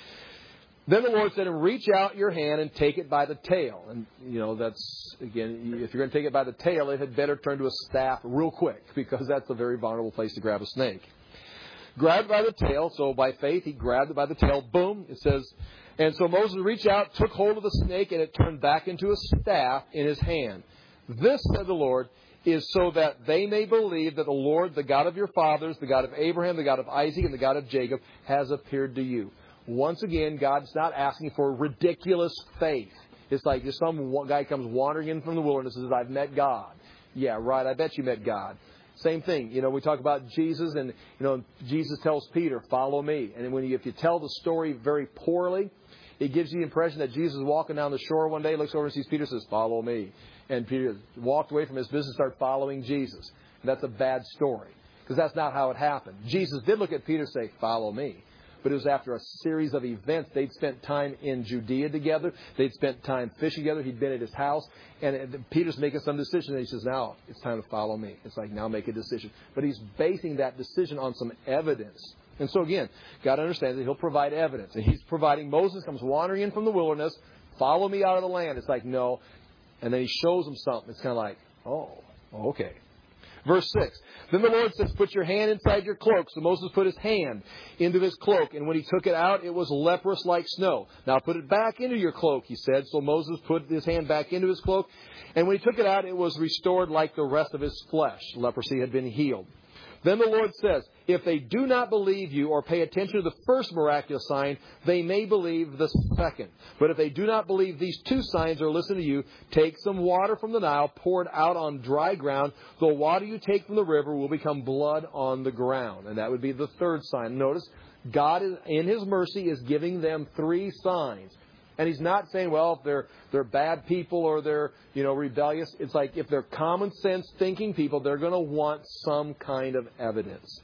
Then the Lord said, reach out your hand and take it by the tail. And, that's, again, if you're going to take it by the tail, it had better turn to a staff real quick, because that's a very vulnerable place to grab a snake. Grabbed by the tail. So by faith, he grabbed it by the tail. Boom. It says, and so Moses reached out, took hold of the snake, and it turned back into a staff in his hand. This, said the Lord, is so that they may believe that the Lord, the God of your fathers, the God of Abraham, the God of Isaac, and the God of Jacob, has appeared to you. Once again, God's not asking for ridiculous faith. It's like if some guy comes wandering in from the wilderness and says, I've met God. Yeah, right, I bet you met God. Same thing. We talk about Jesus, and, Jesus tells Peter, follow me. And if you tell the story very poorly, it gives you the impression that Jesus is walking down the shore one day, looks over and sees Peter, says, follow me. And Peter walked away from his business and started following Jesus. And that's a bad story, because that's not how it happened. Jesus did look at Peter and say, follow me. But it was after a series of events. They'd spent time in Judea together. They'd spent time fishing together. He'd been at his house. And Peter's making some decision. And he says, now it's time to follow me. It's like, now make a decision. But he's basing that decision on some evidence. And so again, got to understand that he'll provide evidence. And he's providing. Moses comes wandering in from the wilderness. Follow me out of the land. It's like, no. And then he shows him something. It's kind of like, oh, okay. Verse 6. Then the Lord says, put your hand inside your cloak. So Moses put his hand into his cloak. And when he took it out, it was leprous like snow. Now put it back into your cloak, he said. So Moses put his hand back into his cloak. And when he took it out, it was restored like the rest of his flesh. Leprosy had been healed. Then the Lord says, if they do not believe you or pay attention to the first miraculous sign, they may believe the second. But if they do not believe these two signs or listen to you, take some water from the Nile, pour it out on dry ground. The water you take from the river will become blood on the ground. And that would be the third sign. Notice, God, in His mercy, is giving them three signs. And He's not saying, well, if they're bad people or they're, rebellious. It's like if they're common sense thinking people, they're going to want some kind of evidence.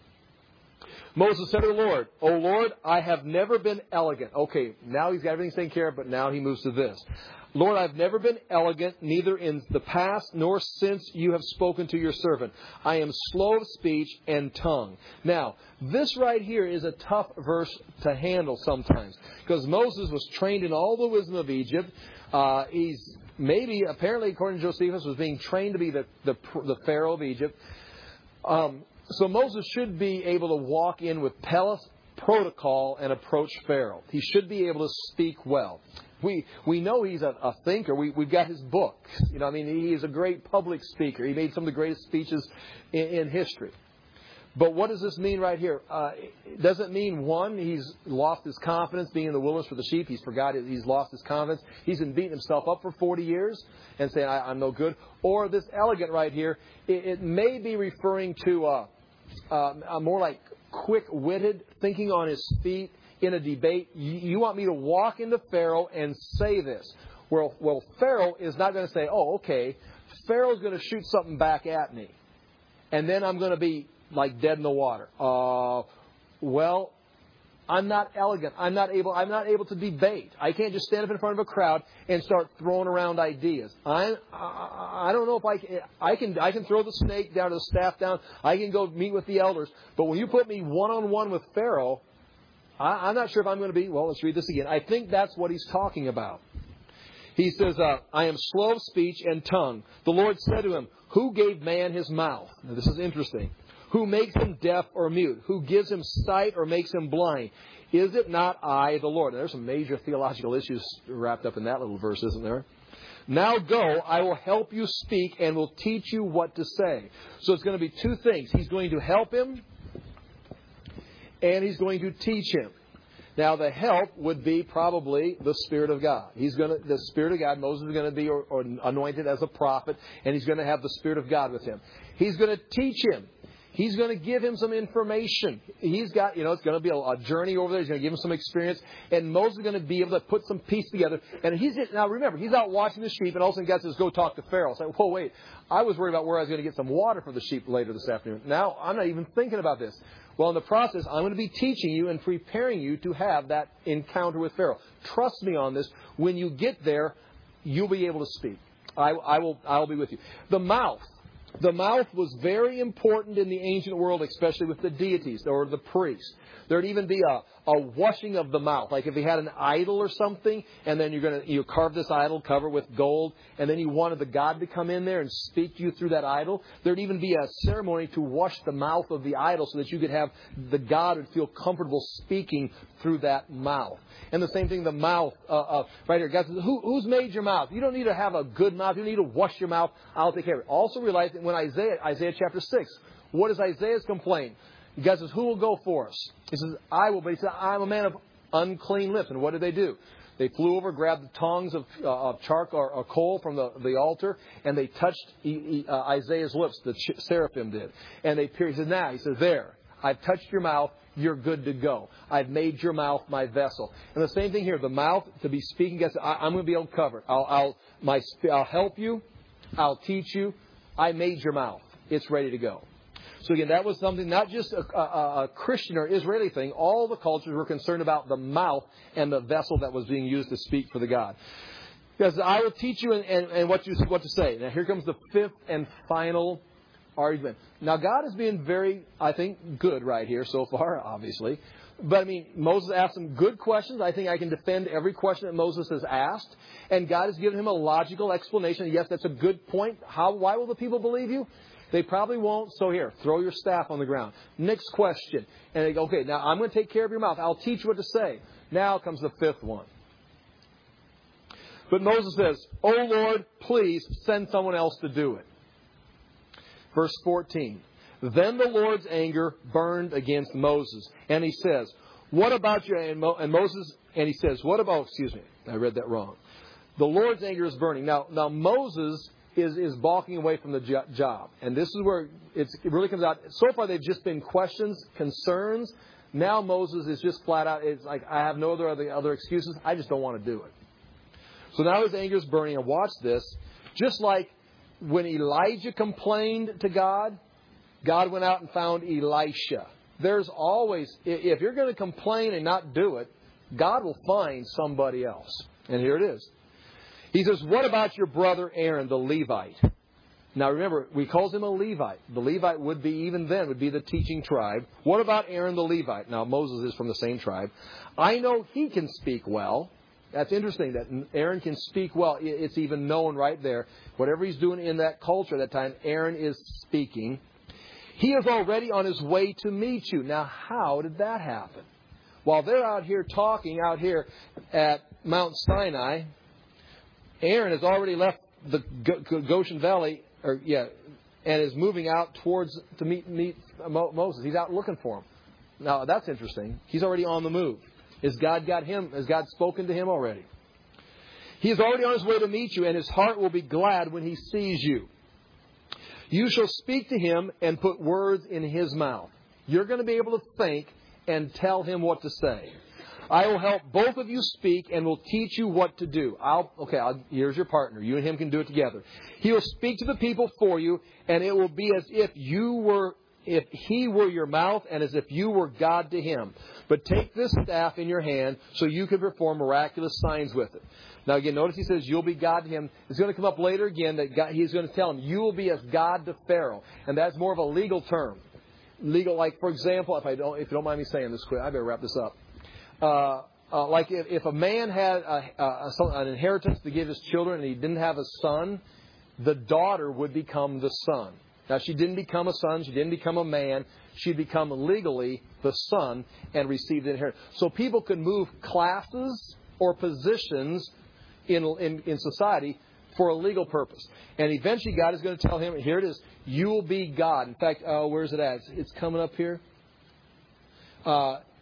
Moses said to the Lord, O Lord, I have never been elegant. Okay, now he's got everything taken care of, but now he moves to this. Lord, I've never been elegant, neither in the past nor since you have spoken to your servant. I am slow of speech and tongue. Now, this right here is a tough verse to handle sometimes, because Moses was trained in all the wisdom of Egypt. He's maybe, apparently, according to Josephus, was being trained to be the Pharaoh of Egypt. So Moses should be able to walk in with palace protocol and approach Pharaoh. He should be able to speak well. We know he's a thinker. We've got his books. He is a great public speaker. He made some of the greatest speeches in history. But what does this mean right here? It doesn't mean, one, he's lost his confidence being in the wilderness for the sheep. He's lost his confidence. He's been beating himself up for 40 years and saying, I'm no good. Or this elegant right here, it may be referring to a more like quick-witted, thinking on his feet in a debate. You want me to walk into Pharaoh and say this. Well, Pharaoh is not going to say, oh, okay, Pharaoh's going to shoot something back at me. And then I'm going to be like dead in the water. Well, I'm not elegant. I'm not able to debate. I can't just stand up in front of a crowd and start throwing around ideas. I don't know if I can throw the snake down or the staff down. I can go meet with the elders. But when you put me one-on-one with Pharaoh, I'm not sure if I'm going to be... Well, let's read this again. I think that's what he's talking about. He says, I am slow of speech and tongue. The Lord said to him, who gave man his mouth? Now, this is interesting. Who makes him deaf or mute? Who gives him sight or makes him blind? Is it not I, the Lord? Now, there's some major theological issues wrapped up in that little verse, isn't there? Now go, I will help you speak and will teach you what to say. So it's going to be two things. He's going to help him and he's going to teach him. Now, the help would be probably the Spirit of God. The Spirit of God, Moses is going to be or anointed as a prophet, and he's going to have the Spirit of God with him. He's going to teach him. He's going to give him some information. He's got, it's going to be a journey over there. He's going to give him some experience. And Moses is going to be able to put some piece together. And now remember, he's out watching the sheep, and all of a sudden God says, go talk to Pharaoh. It's like, whoa, wait. I was worried about where I was going to get some water for the sheep later this afternoon. Now I'm not even thinking about this. Well, in the process, I'm going to be teaching you and preparing you to have that encounter with Pharaoh. Trust me on this. When you get there, you'll be able to speak. I'll be with you. The mouth. The mouth was very important in the ancient world, especially with the deities or the priests. There'd even be a washing of the mouth. Like if you had an idol or something, and then you carve this idol, cover it with gold, and then you wanted the god to come in there and speak to you through that idol. There'd even be a ceremony to wash the mouth of the idol so that you could have the god would feel comfortable speaking through that mouth. And the same thing, the mouth, right here. God says, who's made your mouth? You don't need to have a good mouth. You don't need to wash your mouth. I'll take care of it. Also realize that when Isaiah chapter 6, what does Isaiah's complaint? God says, who will go for us? He says, I will. But he said, I'm a man of unclean lips. And what did they do? They flew over, grabbed the tongs of charcoal or coal from the altar, and they touched Isaiah's lips, the seraphim did. And they pierced. He says, now, he says, there, I've touched your mouth. You're good to go. I've made your mouth my vessel. And the same thing here. The mouth to be speaking. God said, I'm going to be able to cover it. I'll help you. I'll teach you. I made your mouth. It's ready to go. So again, that was something, not just a Christian or Israeli thing. All the cultures were concerned about the mouth and the vessel that was being used to speak for the God. Because I will teach you and what to say. Now here comes the fifth and final argument. Now God is being very, I think, good right here so far, obviously. But Moses asked some good questions. I think I can defend every question that Moses has asked. And God has given him a logical explanation. Yes, that's a good point. Why will the people believe you? They probably won't. So here, throw your staff on the ground. Next question. And they go, okay, now I'm going to take care of your mouth. I'll teach you what to say. Now comes the fifth one. But Moses says, "Oh Lord, please send someone else to do it." Verse 14. Then the Lord's anger burned against Moses. And he says, what about you? And he says, what about, excuse me, I read that wrong. The Lord's anger is burning. Now Moses is balking away from the job. And this is where it really comes out. So far, they've just been questions, concerns. Now Moses is just flat out, it's like, I have no other excuses. I just don't want to do it. So now his anger is burning. And watch this. Just like when Elijah complained to God, God went out and found Elisha. There's always, if you're going to complain and not do it, God will find somebody else. And here it is. He says, what about your brother Aaron, the Levite? Now remember, we calls him a Levite. The Levite would be, even then, would be the teaching tribe. What about Aaron the Levite? Now Moses is from the same tribe. I know he can speak well. That's interesting that Aaron can speak well. It's even known right there. Whatever he's doing in that culture at that time, Aaron is speaking. He is already on his way to meet you. Now, how did that happen? While they're out here talking, out here at Mount Sinai, Aaron has already left the Goshen Valley, and is moving out to meet Moses. He's out looking for him. Now, that's interesting. He's already on the move. Has God got him? Has God spoken to him already? He is already on his way to meet you, and his heart will be glad when he sees you. You shall speak to him and put words in his mouth. You're going to be able to think and tell him what to say. I will help both of you speak and will teach you what to do. Here's your partner. You and him can do it together. He will speak to the people for you, and it will be as if he were your mouth and as if you were God to him. But take this staff in your hand so you can perform miraculous signs with it. Now again, notice he says you'll be God to him. It's going to come up later again that he's going to tell him you will be as God to Pharaoh. And that's more of a legal term. Legal, like for example, if you don't mind me saying this quick, I better wrap this up. Like if a man had an inheritance to give his children and he didn't have a son, the daughter would become the son. Now, she didn't become a son. She didn't become a man. She'd become legally the son and receive the inheritance. So people could move classes or positions in society for a legal purpose. And eventually God is going to tell him, here it is, you will be God. In fact, where's it at? It's coming up here.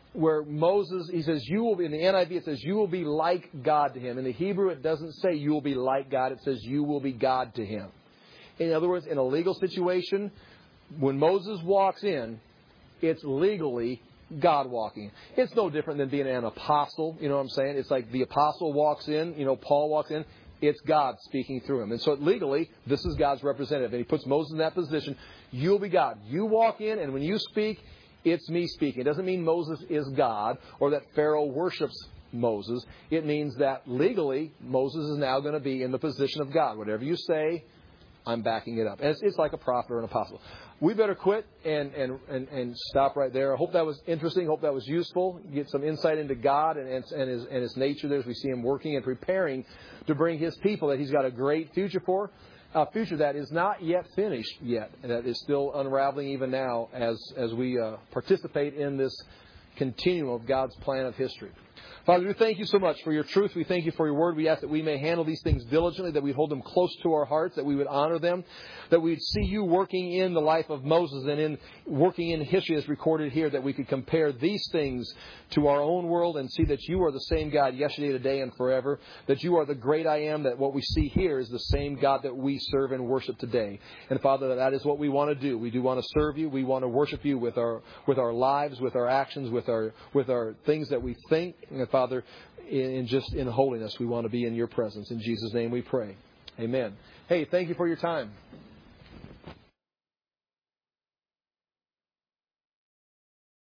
where Moses, he says, you will be, in the NIV it says, you will be like God to him. In the Hebrew it doesn't say you will be like God, it says you will be God to him. In other words, in a legal situation, when Moses walks in, it's legally God walking. It's no different than being an apostle, you know what I'm saying? It's like the apostle walks in, Paul walks in, it's God speaking through him. And so legally, this is God's representative. And he puts Moses in that position. You'll be God. You walk in, and when you speak, it's me speaking. It doesn't mean Moses is God or that Pharaoh worships Moses. It means that legally, Moses is now going to be in the position of God. Whatever you say, I'm backing it up. And it's like a prophet or an apostle. We better quit and stop right there. I hope that was interesting. I hope that was useful. Get some insight into God and His nature there as we see Him working and preparing to bring His people that He's got a great future for. A future that is not yet finished yet, and that is still unraveling even now as we participate in this continuum of God's plan of history. Father, we thank you so much for your truth. We thank you for your word. We ask that we may handle these things diligently, that we hold them close to our hearts, that we would honor them, that we'd see you working in the life of Moses and in working in history as recorded here, that we could compare these things to our own world and see that you are the same God yesterday, today, and forever, that you are the great I am, that what we see here is the same God that we serve and worship today. And Father, that is what we want to do. We do want to serve you. We want to worship you with our lives, with our actions, with our things that we think. And Father, in holiness, we want to be in your presence. In Jesus' name we pray. Amen. Hey, thank you for your time.